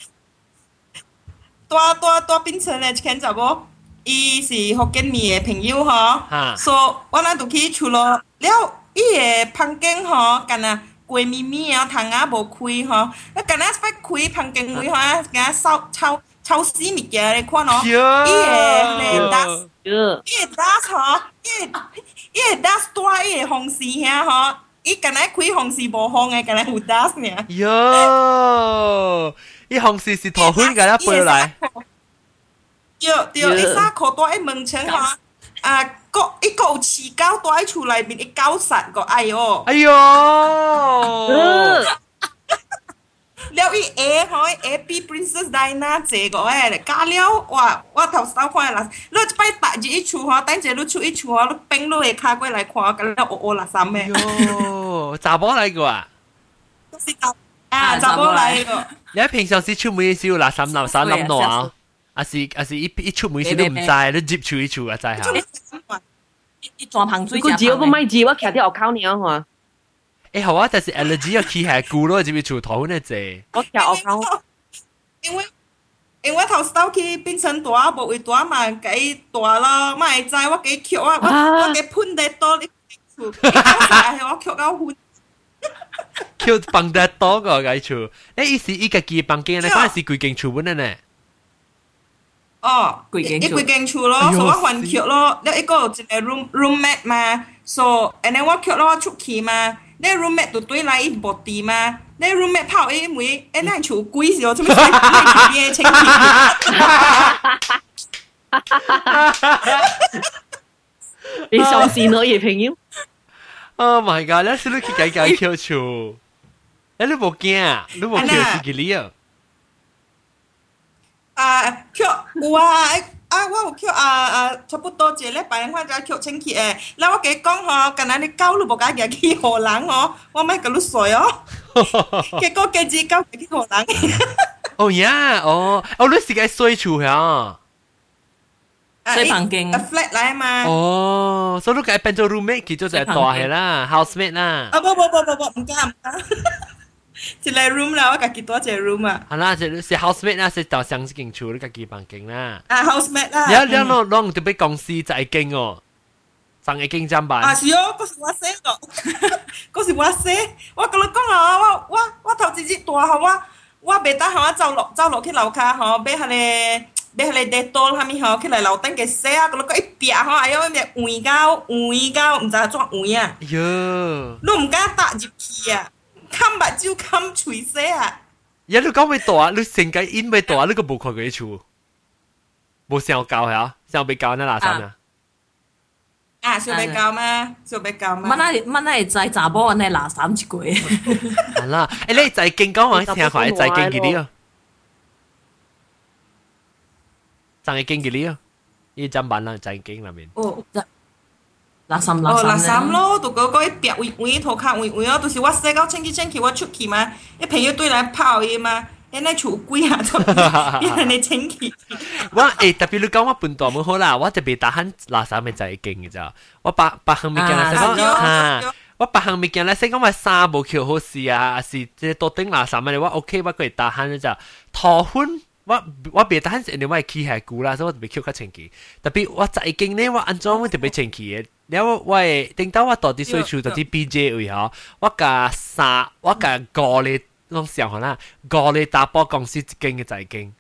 大檳城嘅一間查某，伊是福建面嘅朋友吼，所以我那就去厝咯。了，伊嘅房間吼，干那閨蜜啊，窗啊無開吼，那干那phải開房間位吼，干超市物件你看咯，伊嘅 dust， 伊嘅 dust 吼，伊嘅 dust 大，伊嘅風扇遐吼，伊干那開風扇無風嘅，干那有 dust 呢。 喲。伊紅事是頭昏㗎啦，背來。 對，伊衫褲帶喺門窗嚇，伊個有飼狗帶喺厝內面，伊狗殺個哎喲。 哎呦！ 了伊下吼，下比 Princess Diana 濟個誒，加了哇！我頭先看啦，你一擺搭住伊厝吼，等陣你出伊厝吼，你冰你會卡過來看，咁了烏啦三咩？ 喲，查某嚟個啊？ 都是查某嚟個。 你平常時出門時有垃圾諗攞啊？還是一出門時都唔知，你接處一處啊，知下。 一裝棚水。 佢只有個咪字，我徛啲後口呢嚇。 誒好啊，但是 allergy 要起係固咯，接住處頭呢隻。 我徛後口。 因為頭先去變成大，無為大嘛，幾大咯，咪知我幾巧啊，我幾噴得多啲厝，係我巧到昏。 Q 放得多個個厝，伊是伊個幾房間咧，嗰陣時幾間厝本咧呢？ 哦，幾間厝咯，所以我換橋咯，了一個有一個 roommate 嘛，所以 and then 我橋咯我出去嘛，你 roommate 就對來伊無地嘛，你 roommate 泡伊門，誒那厝貴時候，做咩你邊清你相信我嘅朋友 ？Oh my god！你是你去解橋厝，你冇驚，你冇橋自己嚟啊？ 橋有啊，我有橋差不多一禮拜我就橋清氣誒，แล้ว我幾講吼，近來你狗你無甲夾去荷蘭吼，我咪甲你水哦，結果幾隻狗夾去荷蘭。 哦呀，你是個水厝呀？ 水房間 flat 嚟嘛。 哦，所以你個變做 roommate，佢就係大係啦 ，housemate 啦。 不，唔加。 一個 room 啦，我家己多一個 room 啊。 係啦，是 housemate 啦，是就上一間厝，你家己房間啦。 啊 housemate 啦。 你啷特別公司就一間哦，上一間站辦。 啊是哦，嗰時我寫個，嗰時我寫，我跟你講啊，我頭一日大號我袂當我走落去樓下吼，買迄個地刀蝦米吼，起來樓頂嘅寫啊，跟你講一撇吼，哎呦，咩換到，唔知怎換啊？ 喲， 你唔敢踏入去啊，冚目睭冚喙寫啊！ 呀，你講咩大？你成個因咩大？你個冇看過啲厝，冇上教係啊？上被教那哪三啊？ 啊，想要教嗎？想要教嗎？ 乜會知查某安尼垃圾一個？ 係啦，誒你就係勁講話聽下，就係勁幾啲啊？就係勁幾啲啊？呢陣版啦，就係勁裏面。 哦，垃圾咯，就嗰一撇位頭殼位哦，就是我洗到清氣，我出去嘛，一朋友對來泡伊嘛。誒，那厝貴啊，都變你清氣。 我特別你講我笨蛋冇好啦，我特別打喊垃圾咪就係勁嘅咋。我白行物件嚟講嚇，我白行物件嚟講我衫冇翹好事啊，是即多頂垃圾咪我 OK，我可以打喊就拖款。我別打喊是因為我係ขี้係古啦，所以我特別翹較清氣。特別我就係勁呢，我安裝我特別清氣嘅。然後我頂到我到啲水處到啲 BJ 位嗬，我架個咧。攏上可能5個打波公司一間嘅就係間。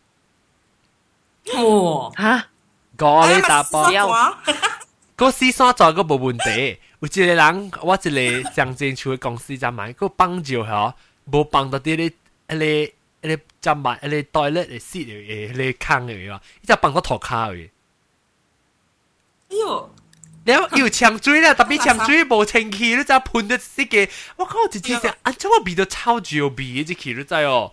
哦， 嚇 5個打波，嗰時所在嗰冇問題。有一個人，我一個上正處嘅公司就買，嗰幫就嗬，冇幫到啲你就買你袋咧嚟蝕嚟你坑嚟喎，就幫到頭卡嚟。 哎呦！ แล้วอยู่เชียงจุ้ยแล้วแต่พี่เชียงจุ้ย冇清氣你就噴得死嘅我靠直接成啊怎麼味道超級有味嘅隻氣你知哦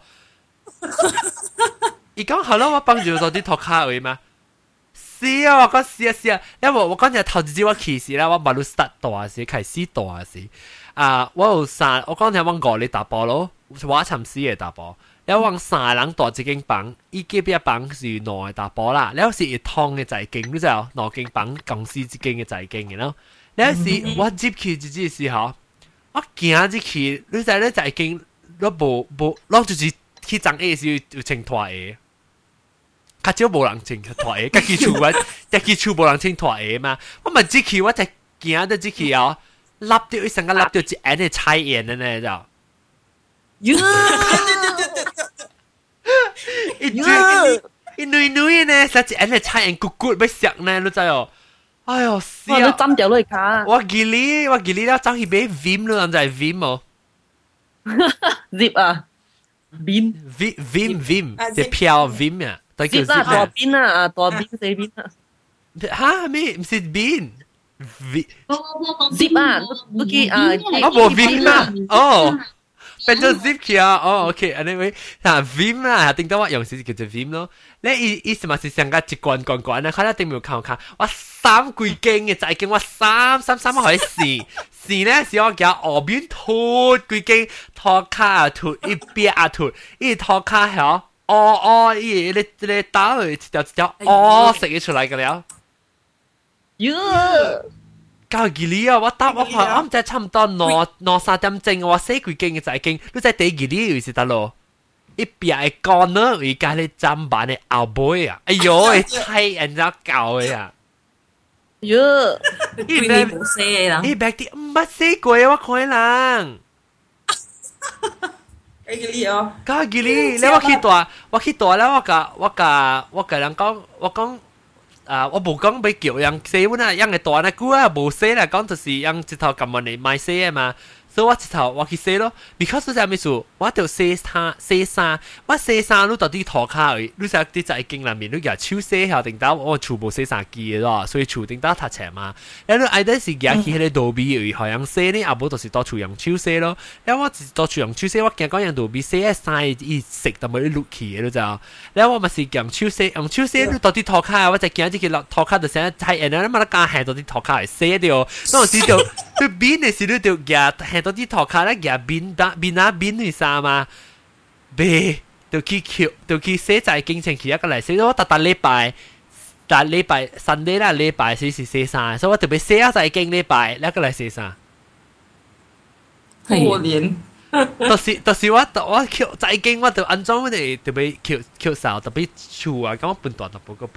而講好啦我幫住做啲托卡位嘛是啊我講是啊因為我講就頭一支我起時啦我馬路start大時開始大時啊我有三我講就往5里打波咯我尋時嘅打波แล้ว往3人大一間房依幾邊房是2個打波啦แล้ว是一趟嘅仔經你知道2間房公司之間嘅仔經嘅咯แล้ว是我接去之之時候我行之去你知你仔經我冇就是去張 A 時有穿拖鞋較少冇人穿拖鞋家己厝冇人穿拖鞋嘛我咪之去我就行到之去哦笠到一成個笠到一眼嘅菜眼嘅呢就一女呢，實際係差人骨骨要食呢，你知哦？哎呦，死啊！ 你針掉落去卡。 我記你了，走去買 Vim 咯，就係 Vim 哦。 Zip 啊 ，Vim，隻票 Vim 啊， 對叫 Zip 大邊啊，大邊四邊啊。 嚇咩？唔是 Vim。Zip 啊，都記啊， 我冇 Vim 啊，哦。變咗 zip 去啊！哦 ，OK，anyway， 嗱 Vim 啦，定到我用時叫做 Vim 咯。你意思咪是上個一罐啊？佢一定要看，我3幾間嘅就係叫我三可以試呢是我叫後邊脫幾間拖卡啊脫，一邊啊脫，一拖卡係你打佢一條食咗出嚟嘅了。教佢你啊！我唔知差唔多3點鐘，我4幾間嘅仔經，你在第幾年又是得咯？一邊係乾呢，而家你砧板嘅後背啊！哎呦，猜人家搞嘅啊！ 喲， 你冇寫啦？ 你白啲唔係寫過我看人。 你哦， 教佢你我去大啦！我甲人講，我講。我冇講俾叫人寫本啊，人嘅大那句啊冇寫啦，講就是人一頭咁樣嚟賣寫啊嘛，所以我一頭我去寫咯。because 就係咩事？我就寫衫，我寫衫都到啲拖卡去，你實啲仔經裏面，你又手寫下定到我全部寫衫機嘅咯，所以全定到讀冊嘛。然後愛得是夾起喺度邊去學人寫呢，阿冇就是到處用手寫咯。然後我到處用手寫，我驚講人度邊寫晒一食就冇啲錄起嘅咯就。然後我咪是用手寫你到啲拖卡，我就驚啲佢拖卡就寫係人哋乜得加係到啲拖卡嚟寫掉，嗰陣時就佢邊嘅時都就夾係到啲拖卡咧夾邊去衫嘛，別就去寫就係經常去一個嚟寫咗特禮拜Sunday 啦，禮拜四是寫衫，所以我特別寫就係經禮拜一個嚟寫衫。 可憐。 就是我扣再經我就安裝我哋特別扣手特別處啊，咁我半段就冇個噃。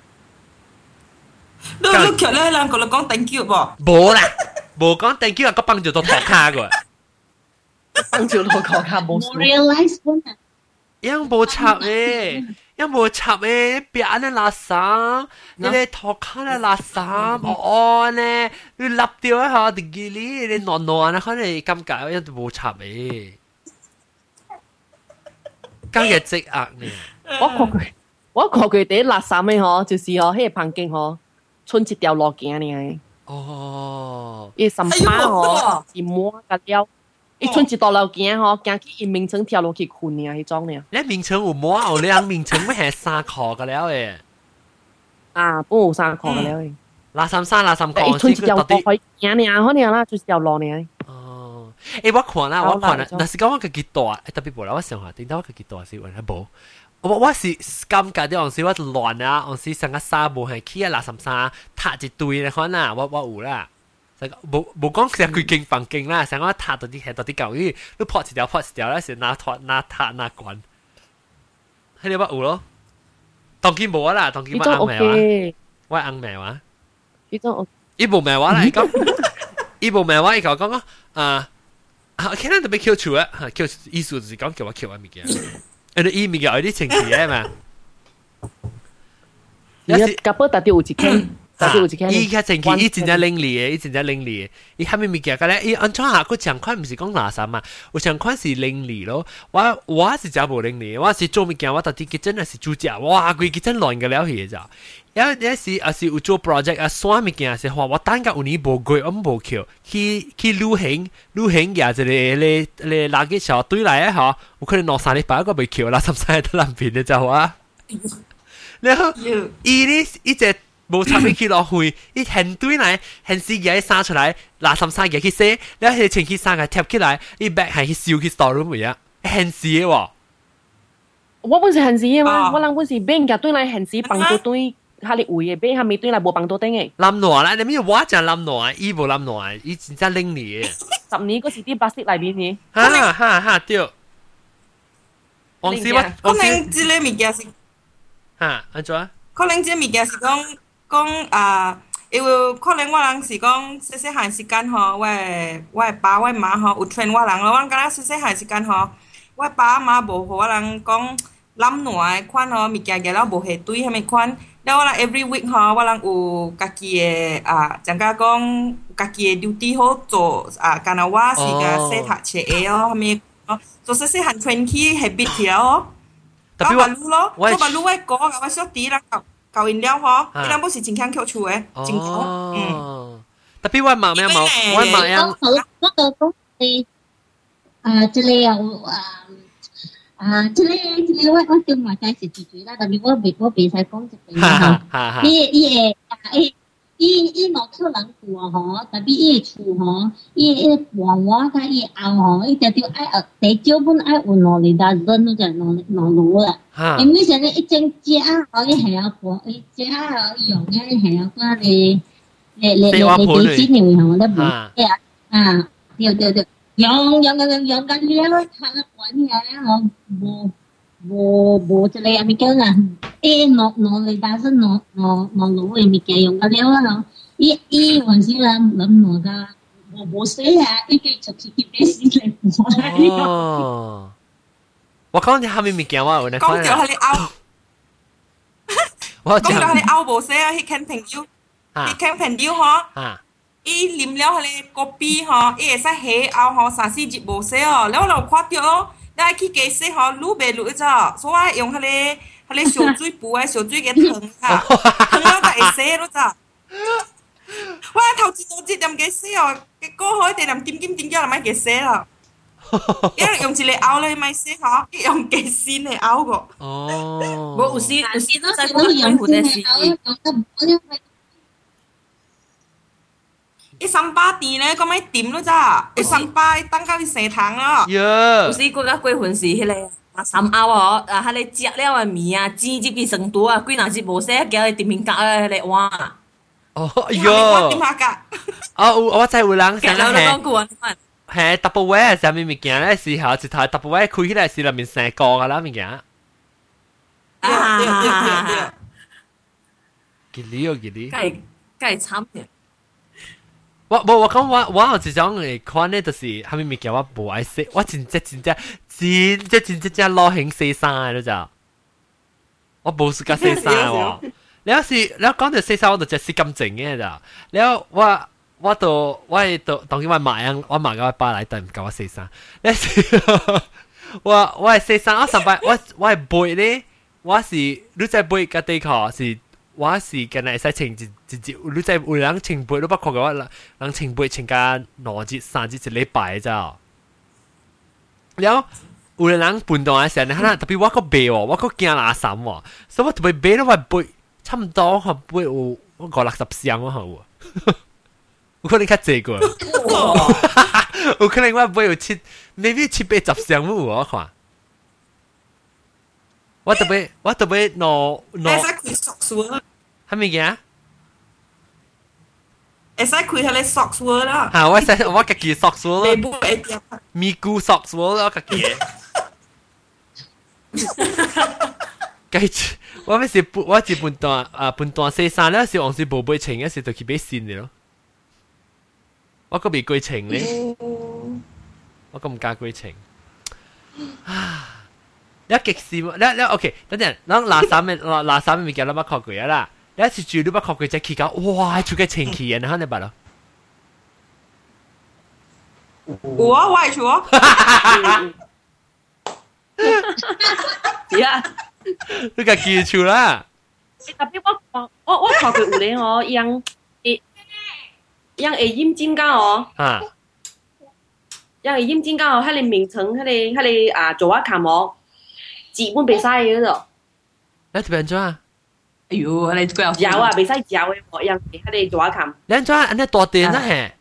你扣咧，人個嚟講 thank you 噃？ 冇啦，冇講 thank you 啊，個幫住到頭卡個。 幫住到頭卡冇。 冇 realize 本啊。 樣冇插誒。因冇插誒，別安尼垃圾，你哋托卡咧垃圾，我咧你立掉一下，定記你暖暖啊，可能咁解，一都冇插誒，今日積壓呢。 我看佢啲垃圾咩嗬，就是嗬，迄個旁邊嗬，春一條路行呢。 哦， 伊三巴嗬，是摸個了。伊春一道路行吼，行去伊名城跳落去困呢，迄種呢。 你名城有摸有兩名城咩係3箍個了誒？ 啊，不有3箍個了誒。 垃圾衫垃圾褲， 伊春一條路可以行呢，好呢啦，就是條路呢。 哦，誒我看啦，但是講我個幾大，特別無啦，我想下，點解我個幾大是為冇？我是感覺啲往時我亂啊，往時成個衫無係起啊垃圾衫，塌一堆咧，可能我有啦。冇講成佢勁放勁啦，成個塌到啲係到啲舊啲，都破一條咧，是拿脫拿塌拿滾，喺你乜有咯？當然冇啦，當然冇硬命話，我硬命話，呢部命話嚟講，呢部命話嚟講我睇到特別 Q 處啊 ，Q 意思就是講叫我 Q 啊物件，你物件有啲情緒嘅嘛？ 有時夾波特啲有一傾。 伊較前期伊真正伶俐嘅，伊真正伶俐嘅。伊蝦米物件個咧？伊安怎下個長款毋是講垃圾嘛？有長款是伶俐咯。我是真無伶俐，我是做物件，我到底真係是主角。哇，規真亂個了去咋？有時有做 project 啊，耍物件是話我等甲有年無過，我無扣去旅行嘅一個垃圾小堆來啊！嗬，有可能2、3禮拜個未扣垃圾晒喺南邊嘅就話。然後伊隻。冇插起落去，伊現堆嚟，現時嘢生出來，垃圾衫嘢去洗，你係前期衫嘅貼起來，伊 back 係去燒去 store room 嘅，現時嘅喎。 我本是現時嘅嘛，我人本是俾人家堆嚟現時放到堆，下你位嘅，俾下未堆嚟冇放到頂嘅。 冧挪啦，你咩我就冧挪啊，伊冇冧挪啊，伊真正拎嚟嘅。 10年嗰時啲白色裏邊嘅。 哈對。往時我可能之類物件是。 安怎？ 可能這物件是講因為可能我人是講細細漢時間吼，我爸我媽吼有勸我人咯，我敢若細細漢時間吼，我爸媽無互我人講攬爛誒款吼，物件個了無下堆迄物款，了我人 every week 吼，我人有家己誒怎講講家己誒 duty 好做敢若我是個洗讀冊誒哦，迄物做細細漢傳起 habit 條哦，做白鷺咯，做白鷺誒歌，我小弟啦。搞飲料嗬，伊兩部是真強 Q 出嘅，真好。 特別我媽咩冇，我媽樣。 我個講係這裡有這裡我叫埋介紹自己啦，特別我別使講一個嚇。伊落出人過嗬，特別伊厝嗬，伊黃話甲伊後嗬，伊就愛第少本愛有兩厘大人都就兩路啦。因為現在一整隻嗬，伊係有播，伊隻嗬用嘅係有嗰你幾錢年嗬，咧唔係對，用緊了，睇得滾嘅我冇這裡咪叫啦，兩厘大人兩路嘅咪叫用緊了咯，伊還是諗我噶，冇死啊，伊繼續去俾死你哦。我講啲下面物件我有嚟講到你拗，講到你拗無死啊！佢傾朋友嗬，伊啉了佢個啤嗬，伊會使起拗嗬3、4日無死哦，แล้วเรา看到咯，你愛去加洗嗬，滷袂滷咋，所以用佢小水布啊，小水嘅燙啊，燙了就會洗咯咋。我頭一多節點加洗哦，結果可以點點咗，咪加洗啦。因為用一個拗咧，咪洗嗬，用幾線嚟拗個。 哦， 我有時都在講用戶的事。 一300點咧，咁咪點咯咋？一300等到你成堂咯。 有時嗰個過分是迄個3拗嗬，迄個食了嘅米啊，煎入去成多啊，幾若是無洗，叫佢點面格啊，迄個碗。 哦， 我點下格。 我真係有人成日係。 係 double way 係咩物件咧？時候一台 double way 開起來是入面成個噶啦物件。 對， 吉利哦吉利。 梗係慘嘅。 我講我有一種嚟看咧，就是係咪物件我無愛洗，我真攞興洗衫嘅咯就，我無時間洗衫喎。你講到洗衫，我就只洗咁靜嘅咋。แล้ว我當然我買個巴黎但唔夠我洗衫。你我係洗衫，我上班我係背咧，我是你在背個地殼是。我是近嚟使穿你真有人穿背都不確嘅話，人穿背穿間2節3節一禮拜咋。แล้ว有人搬到嘅時候，你睇特別我個背喎，我個驚垃圾喎，所以我特別背咧，我背差唔多個背有50-60箱我好喎，有可能較濟過，有可能我背有maybe 7-8箱我看。我特別攞， 會使開 socks word， 係咪嘅？ 會使開迄個 socks word 啦。 嚇，我家己 socks word 你唔會點？ 咪咕 socks word 我家己。我咪是我一半段洗衫咧，是往時無背穿嘅時就去買新嘅咯。我個未歸穿咧，我個唔加歸穿。你極視你 OK， 等陣，咱垃圾咪叫你乜確佢啦？你一次住你乜確佢只期間，哇，做嘅前期人，你白咯？ 我係錯。 係啊， 你個記住啦。 特別我確佢有咧哦，樣會驗證㗎哦。啊。樣會驗證㗎哦，迄個名稱，迄個啊做啊卡模。基本袂使嘅咯。 你點做啊？ 哎呦，你個嚼啊，袂使嚼嘅，我樣喺度做下冚。 你做安尼大電啊嘿？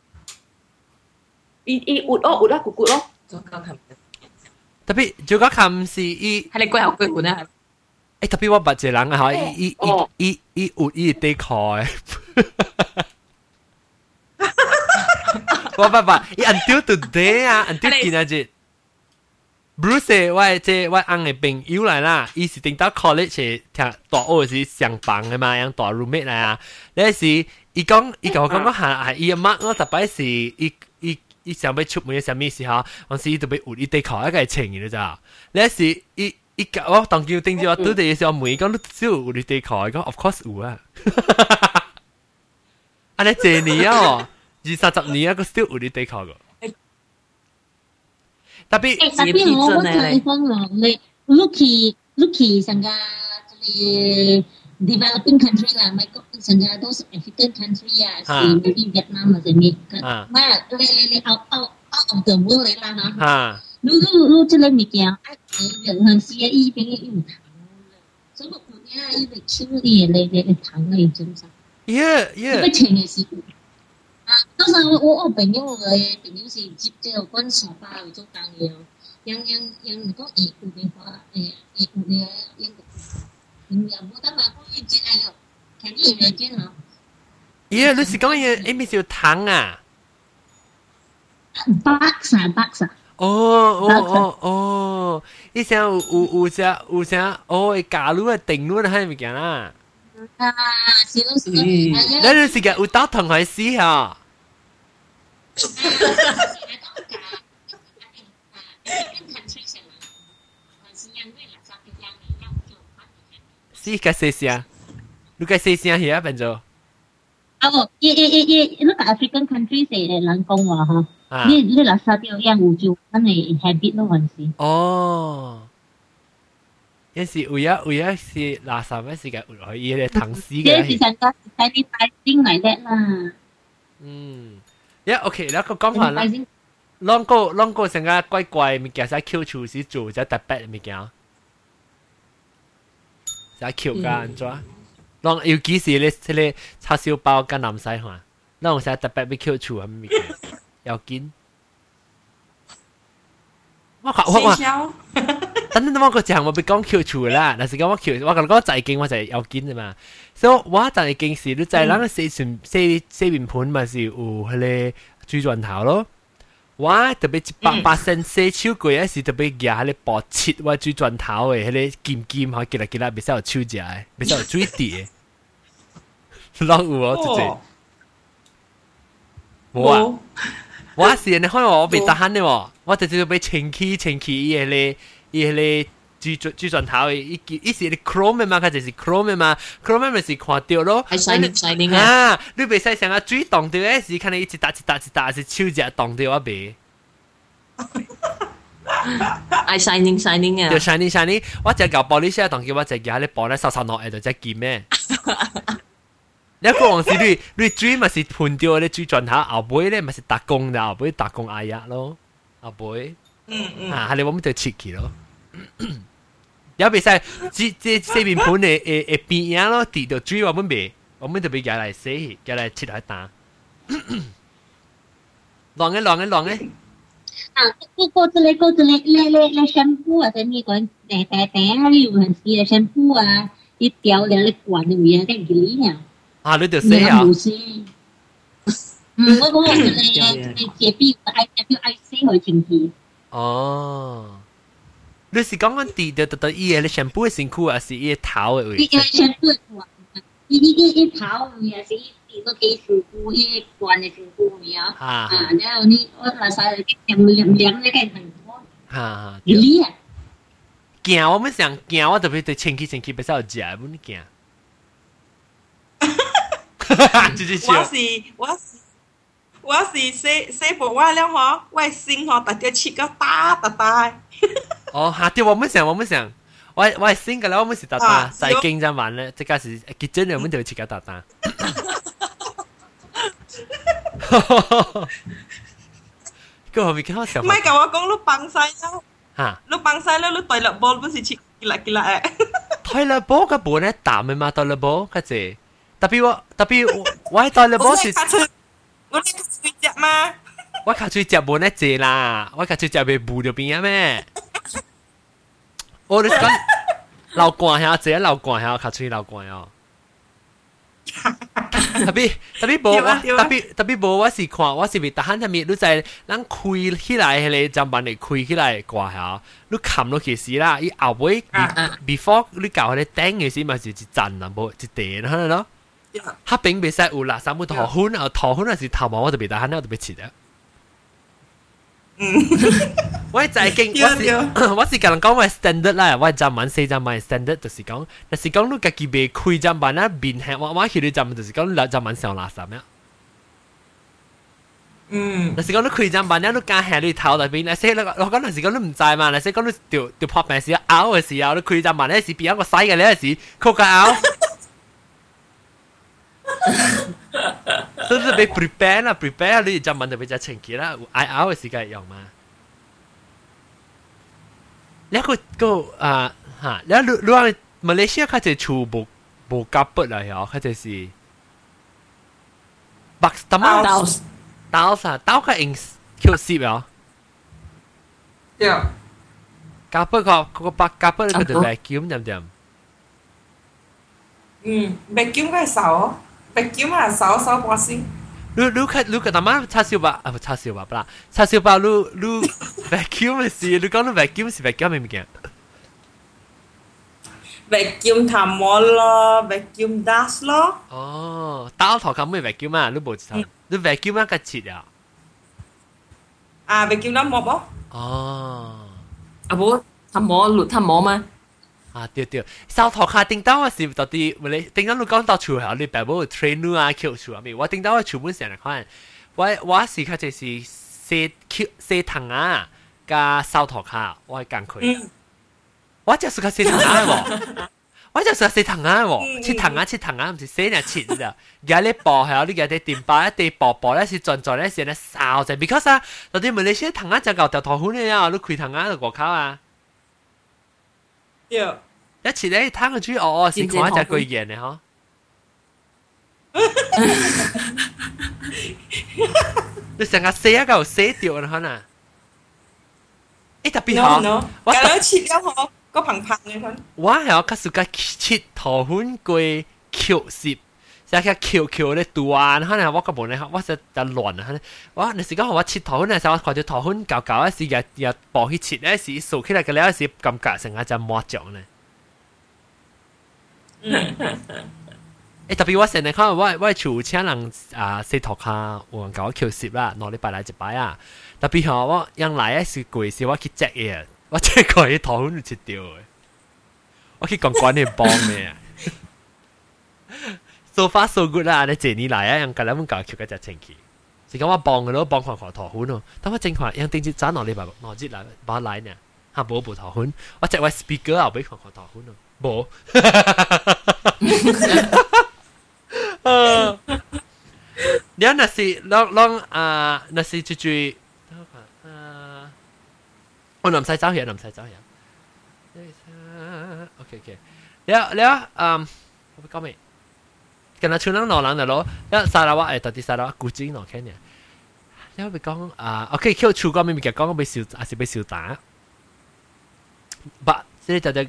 伊活咯，活啦，骨咯。 做個冚。 特別做個冚是伊。 係你過後過換啊？ 誒特別我捌一個人啊，嚇，伊活伊地殼誒。我捌，伊 until today 啊 ，until 今日。Bruce 我翁嘅朋友嚟啦，伊是頂到 college 聽大學是上班嘅嘛，樣大 roommate 嚟啊。那時伊講我係伊阿媽，我特別是伊想要出門嘅什麼時候，我時特別有伊地殼一個情嘅咋。那時伊我當叫頂住我對地嘅時候，問伊講你只有你地殼，伊講 of course 有啊。安尼幾年啊，20-30年啊，個 still 有你地殼個。tapi 我睇翻咯，你 Lucky 成個即係 developing country 啦，咪成個都是 African country 啊，是 maybe Vietnam 或者咩嘅，嘛你 out of the world 嚟啦嚇，你即係物件，任何事依邊嘅用糖，所以我哋依個 Q 你糖嚟做啥 ？Yeah， 不情嘅事。當時我朋友是接這個軍傻巴嚟做工嘅，樣講有嘅話，有嘅冇得嘛，可以接嚟嘅，睇啲嘢先嚇。 咦，你是講嘢咩叫糖啊？ 巴薩。 哦，你想有啥？會加入定入係咪件啦？ 是咯。 你是個有到同學試下。試個試下，你個試下係啊，變做。 那個 African country 係人講話嚇，你垃圾掉樣有就可能 habit 咯還是。 哦。有時有是垃圾咩時間會去嘢糖絲嘅。 即係成個睇啲大丁嚟叻啦。 OK，แล้วก็講話啦。啷個成個怪怪物件使 Q 處是做只特別物件，使 Q 㗎安怎？啷尤其是咧即個叉燒包跟南西環，啷使特別要 Q 處係物件？要緊。我等等我個講我別講 Q 處啦，但是講我 Q， 我講仔經我就係要緊嘅嘛。所以我仔經時你仔啷個四面盤咪是有迄個水鑽頭咯。 我特別100%洗手過嗰時特別夾喺你薄切或水磚頭嘅，喺你尖可結啦，未使有手食嘅，未使有水滴嘅。落有哦，直接。冇啊！我是你看我未得閒嘅喎，我直接俾清氣伊係你水磚頭嘅，伊是你 chrome 嘛，佢就是 chrome 嘛 ，chrome 咪是看到咯。 係 shining 啊！你未使成個水凍掉嘅時，看你一打是手隻凍掉啊未？ 係 shining 啊！ 就 shining， 我只舊玻璃車凍叫我只夾你玻璃收落嚟就只見咩？你個往時你水咪是噴掉你水磚頭，後背咧咪是打工的，後背打工挨呀咯，後背。啊，係你我們就切佢咯。有比賽，這邊盤誒變樣咯，跌到水我們就俾佢嚟死，佢嚟切嚟打。浪嘅。 啊，過之類，你 shampoo 啊，你講第你有陣時嘅 shampoo 啊，一條咧你灌入面跟住呢啊，你就死啊！ 我講你借邊愛死去前期。 哦。你是講滴到伊個shampoo 嘅身軀，還是伊個頭嘅位？ 伊個 shampoo 伊頭也是伊個幾身軀，伊灌嘅身軀咪啊？啊，然後你我來晒涼你嘅很多。 哈， 你啊？ 驚我們想驚，我特別對清氣比較食，唔驚。 我是洗部話了嗬，我心嗬特別切個大。 哦，嚇！對，我們想，我係新嘅啦，我們是大，再經濟慢咧，即係是結真嘅，我們就切個大。個後面看我笑。 唔係教我講你幫晒咯。 嚇！ 你幫晒咯，你對落波不是切結啦誒。 對落波個波咧淡嘅嘛，對落波嗰隻。特別我係對落波是。 我哋水隻嘛？ 我靠水隻冇得借啦，我靠水隻被補咗邊啊咩？我哋講流慣下，借流慣下，靠水流慣哦。特別冇我是看，我是未得閒，特別你在咱開起來，迄個砧板嚟開起來掛下，你冚落去時啦，伊後尾 before 你搞迄個頂嘅時，咪是一陣啊，冇一地啦，咯。黑餅比賽有啦，三本桃粉啊，桃粉係頭毛我特別大，我特別切嘅。我就係經，我是甲人講我 standard 啦，我站板4站板 standard 就是講，但是講你家己未開站板啦，面向我去你站板就是講你站板上垃圾咩？但是講你開站板咧，你加下你頭內邊，但是我講但是講你唔知嘛，但是講你條破病時拗嘅時候，你開站板咧是變一個細嘅咧是扣個拗。所以被 prepare 你就問就比較清潔啦，挨拗嘅時間用嘛。你個啊嚇，你話馬來西亞佢就全部冇夾筆啦，嗬，佢就是白刀個用 Q 攝啊。 對。 夾筆個白夾筆佢就 vacuum 點。 vacuum 係掃。vacuum 啊，掃把先。 你個大媽叉燒包啊，叉燒包不啦，叉燒包你 vacuum 嘅事，你講你 vacuum 是 vacuum 咩物件 ？vacuum 頭毛咯 ，vacuum dust 咯。 哦，刀頭咁咩 vacuum 啊？你冇知道？你 vacuum 個切啊？ 啊 ，vacuum 得毛冇？ 哦。 啊冇，頭毛嗎？ 啊對，掃頭殼頂到我是到底，你頂到你講到厝後，你爸母 train 你啊 Q 厝啊咪？我頂到我厝本成日看，我是佢就是洗糖啊，加掃頭殼，我係間佢。我就是個洗糖啊喎，我就是個洗糖啊喎，切糖啊，唔是洗人切咋？而家你薄係你而家啲電包一地薄咧是轉咧是咧掃就 because 啊，到底問你洗糖啊就舊掉頭款嘅啊，你開糖啊就過口啊。一次咧，攤個豬是看一隻巨型嘅嗬。你成日洗一嚿洗掉啦，可能。特別好， 我兩切咗嗬，個平嘅佢。 我係我較暑假切頭款過 Q 攝， 成日 Q 咧斷，可能我個門咧，我實就亂啊！我你時講我切頭粉嘅時候，我看到頭粉舊舊一時日薄去切咧，時掃起來嘅咧，時感覺成日就抹醬咧。特別我成日看我厝請人洗頭殼，有人教我 Q 攝啦，攞禮拜來一擺啊！特別係我人來時攰時，我去隻嘢，我隻個啲頭粉切掉嘅，我去講關你幫咩啊？So far so good 啦，你這年來啊，人家兩蚊教 Q 嘅隻情期，是講我幫嘅咯，幫看頭粉咯，但我正話人定住賺攞禮拜攞節來把來呢，嚇冇部頭粉，我隻位 speaker 後俾看頭粉咯，冇。你那是那是最我唔使走嘢，唔使走嘢。OK， 你我講咩？跟住村人攞人嚟攞，一沙拉瓦到底沙拉瓦古蹟攞睇呢？你會講OK，叫厝嗰邊咪講被燒，還是被燒打？不，即係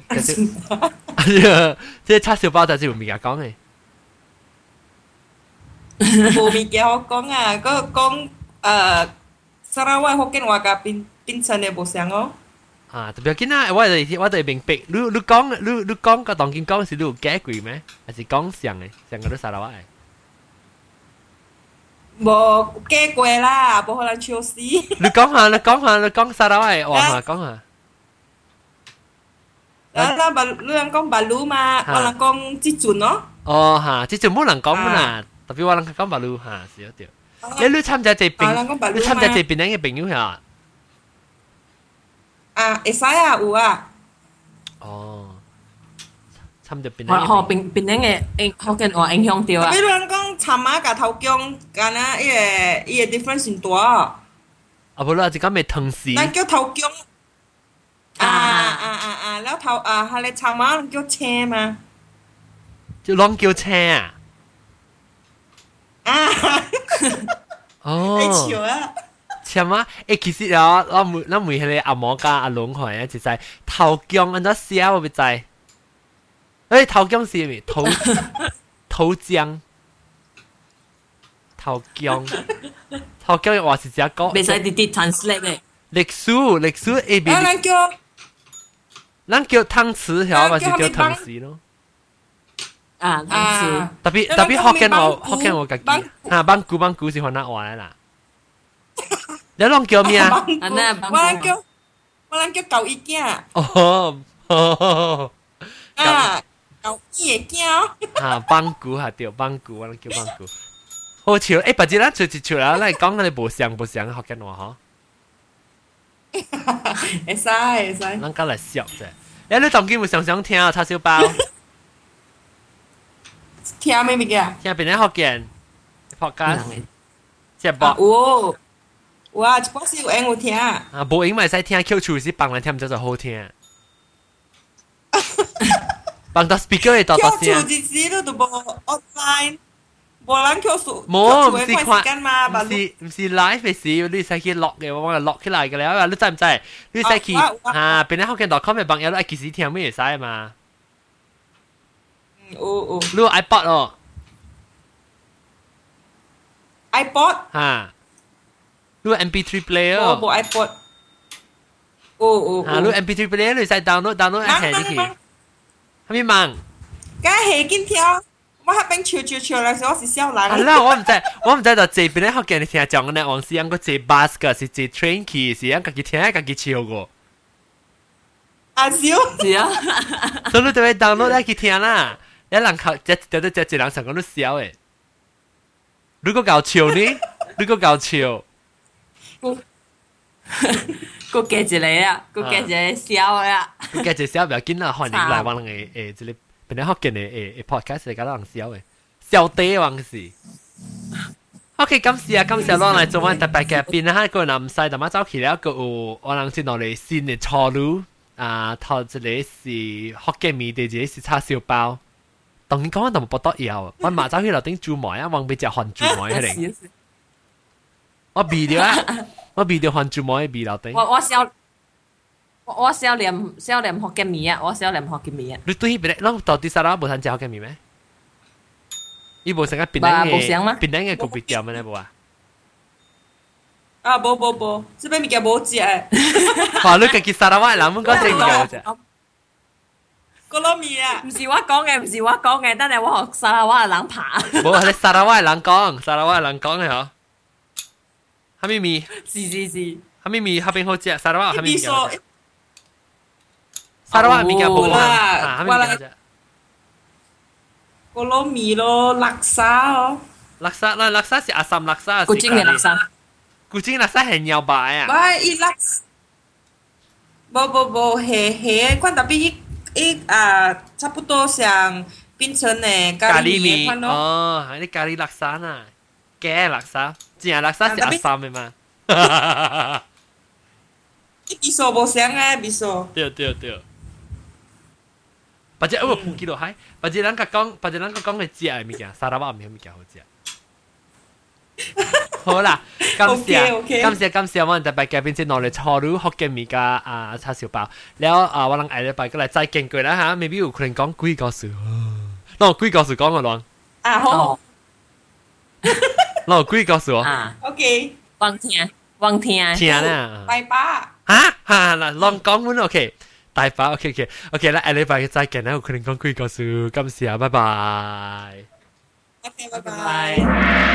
即係叉燒包就係咪講嘅？ 冇物件好講啊，嗰講沙拉瓦福建話嘅變成嘅冇相哦。 特別見啊，我哋明白，你講個當見講是你有假句咩？還是講上嘅，上個都沙拉瓦嘅？ 冇假句啦，冇可能笑死。你講沙拉瓦嘅話嘛，講下。 你人講巴魯嘛，我人講之準咯。 哦嚇，之準冇人講嘛，特別我人講巴魯嚇，是一條。你參加這邊，你參加這邊嘅朋友呀？ 會使啊，有啊。 哦，參加邊邊嘅福建話影響到啊。 比如講參加甲頭姜，干啊，伊個 difference 真大。 不啦，就講咩湯匙？ 咱叫頭姜。แล้ว佢哋參加叫車嘛？ 就啷叫車啊？哦。 笑啊！ 참啊，其實啊，我每係你阿嬷加阿龍佢啊，就係頭姜安怎寫我唔知。頭姜是咩？頭薑，頭姜話是只個。 未使啲 translate 嘅。 歷史 A B。咱叫湯匙曉，還是叫湯匙咯？ 湯匙。 特別福建我家己，邦古是番那話啦。你啷叫咩啊？ 我啷叫狗一件。狗一件。 邦古係對，邦古我啷叫邦古。好笑，不知咱出一出啦，咱講你無相福建話嗬。 會使。 咱講嚟笑啫。你當今有想聽啊叉燒包？ 聽咩物件？ 聽邊啲福建 podcast？即係播。 有啊，一般是有閒有聽。 無閒咪使聽 Q 處是幫人聽，就好聽。幫到 speaker 會多聲。 Q 處之時都無 online，無人 Q 處。 冇，唔是看，唔是 live 嘅事，你使去落嘅，我落起來嘅了。你知唔知？你使去邊啲福建.com 嘅朋友，你其實聽咩使嘛？ 有。 你有 iPod 哦。 iPod。 你有 MP3 player 哦。 冇 iPod。有。 你有 MP3 player，你使 download 一下你去。係咪忙？ 梗係緊跳。我喺邊笑嚟時，我是笑人。 係啦，我唔知就這邊咧，福建你聽講咧，往時樣個坐 bus 嘅，是坐 train 去，是樣家己聽，家己笑個。 笑是啊， 所以你就會 download 去聽啦。一人靠一人成個都笑誒。如果夠笑呢？如果夠笑， 個記住你啊，個記住你笑啊， 個記住笑唔要緊啦，歡迎來往誒這裡。邊啲福建嘅 podcast 嚟搞到人笑嘅，笑地往事。OK， 感謝攞嚟做翻特別嘅變啦，個人唔使，但係早期咧個有我諗先落嚟新嘅初路頭一個是福建麵，第二個是叉燒包。當然講緊同冇多嘢，我馬早去樓頂煮梅啊，往邊隻韓煮梅嚟。我味掉韓煮梅味樓頂。 我少念福建麵啊！我少念福建麵啊！ 你對邊咧？到底沙拉冇通食福建麵咩？ 伊無成個檳榔無相嗎檳榔嘅個別店咩無啊？ 啊，無，這邊物件無食誒。 哇！你家己沙拉瓦人們講正嘅啫。 咕嚕米啊， 唔是我講嘅，等陣我學沙拉瓦嘅人爬。 冇係你沙拉瓦人講嘅嗬。哈咪咪， 是。 哈咪咪嗰邊好食，沙拉瓦哈咪咪。 沙拉瓦咪嘅冇啦， 哈咪咪嘅。 咕嚕米咯，laksa哦。 laksa 是阿三 laksa。 古晉嘅laksa。 古晉 laksa 係鳥白啊。 唔係，伊 laksa。冇，係，看特別差不多像變成誒咖喱米飯咯。 哦，係啲咖喱 laksa 呐，嘅 laksa，正 laksa 是阿三嘅嘛。 啲味噌無相誒，味噌。 對。或者我唔記得係，或者人家講嘅食嘅物件，沙拉瓦唔係物件好食。好啦，感謝我哋特別嘉賓即係我哋初佬學嘅米家啊叉燒包，แล้ว我諗嗌你拜過嚟再見佢啦嚇，未必有可能講幾個數，攞幾個數講我講。 啊好， 攞幾個數啊 ，OK， 望聽啦， 拜拜。 嚇嗱，攞講滿 OK。大把 OK，啦，下禮拜再見啦，我可能講幾個數，感謝，拜拜。 OK，拜拜。